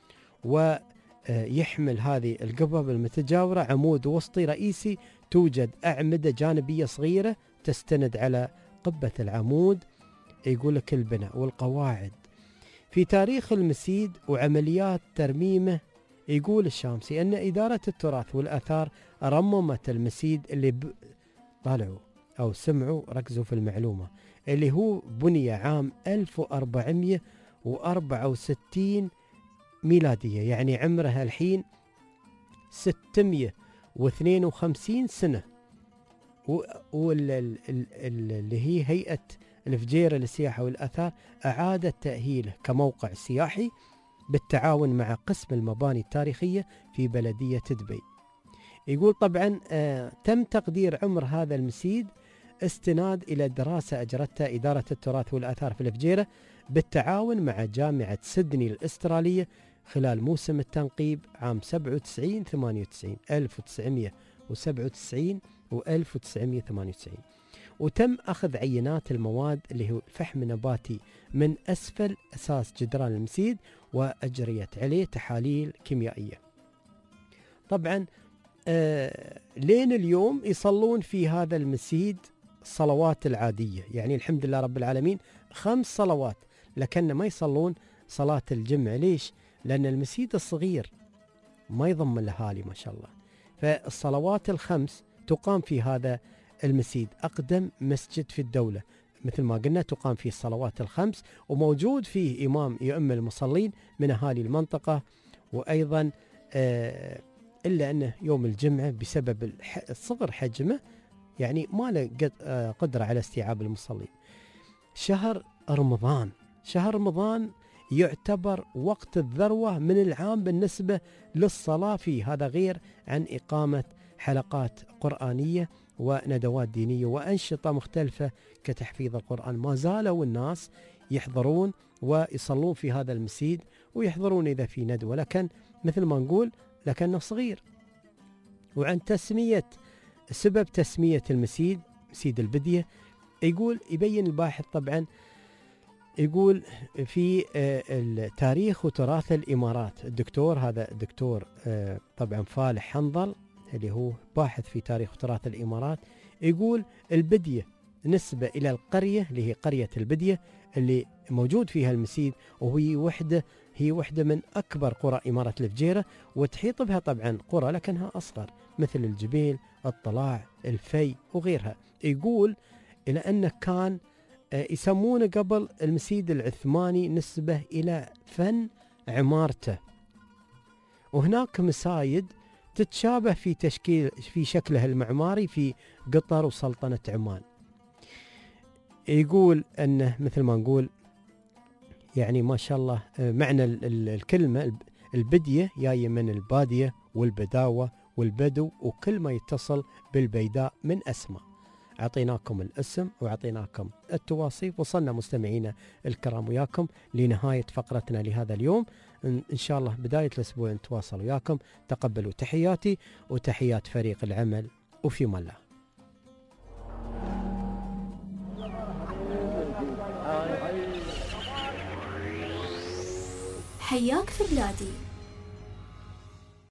ويحمل هذه القبب المتجاورة عمود وسطي رئيسي، توجد أعمدة جانبية صغيرة تستند على قبة العمود. يقول لك البناء والقواعد في تاريخ المسيد وعمليات ترميمه. يقول الشامسي أن إدارة التراث والآثار رممت المسيد اللي ب... طالعوا أو سمعوا ركزوا في المعلومة، اللي هو بني عام ألف وأربعمئة وأربعة وستين ميلادية، يعني عمرها الحين ستمئة واثنين وخمسين سنة. واللي هي هيئة الفجيرة للسياحة والآثار أعادت تأهيله كموقع سياحي بالتعاون مع قسم المباني التاريخية في بلدية دبي. يقول طبعا آه تم تقدير عمر هذا المسيد استناد إلى دراسة أجرتها إدارة التراث والآثار في الفجيرة بالتعاون مع جامعة سيدني الأسترالية خلال موسم التنقيب عام سبعة وتسعين ثمانية وتسعين ألف وتسعمئة وسبعة وتسعين وألف وتسعمائة وثمانية وتسعين. وتم أخذ عينات المواد اللي هو الفحم النباتي من أسفل أساس جدران المسيد وأجريت عليه تحاليل كيميائية. طبعا آه لين اليوم يصلون في هذا المسيد الصلوات العادية، يعني الحمد لله رب العالمين خمس صلوات، لكن ما يصلون صلاة الجمعة. ليش؟ لأن المسيد الصغير ما يضم الأهالي ما شاء الله، فالصلوات الخمس تقام في هذا المسيد، أقدم مسجد في الدولة مثل ما قلنا تقام فيه الصلوات الخمس، وموجود فيه إمام يؤم المصلين من أهالي المنطقة. وأيضا آه إلا أنه يوم الجمعة بسبب صغر حجمه يعني ما له قدرة على استيعاب المصلين. شهر رمضان، شهر رمضان يعتبر وقت الذروة من العام بالنسبة للصلاة فيه، هذا غير عن إقامة حلقات قرآنية وندوات دينية وأنشطة مختلفة كتحفيظ القرآن. ما زالوا الناس يحضرون ويصلون في هذا المسيد ويحضرون إذا في ندوة، لكن مثل ما نقول لكنه صغير. وعن تسمية سبب تسمية المسيد مسيد البدية، يقول يبين الباحث طبعا، يقول في التاريخ وتراث الإمارات، الدكتور هذا الدكتور طبعا فالح حنظل اللي هو باحث في تاريخ وتراث الإمارات، يقول البدية نسبة إلى القرية اللي هي قرية البدية اللي موجود فيها المسيد، وهي وحدة هي وحدة من أكبر قرى إمارة الفجيرة، وتحيط بها طبعا قرى لكنها أصغر مثل الجبيل، الطلاع، الفي وغيرها. يقول إلى أنه كان يسمونه قبل المسيد العثماني نسبة إلى فن عمارته، وهناك مسايد تتشابه في تشكيل في شكلها المعماري في قطر وسلطنة عمان. يقول أنه مثل ما نقول يعني ما شاء الله معنى الكلمة البدية جاية من البادية والبداوة والبدو، وكل ما يتصل بالبيداء من أسماء. أعطيناكم الاسم وأعطيناكم التواصيف، وصلنا مستمعينا الكرام وياكم لنهاية فقرتنا لهذا اليوم. إن شاء الله بداية الأسبوع نتواصل وياكم. تقبلوا تحياتي وتحيات فريق العمل، وفي الله.
حياك في بلادي.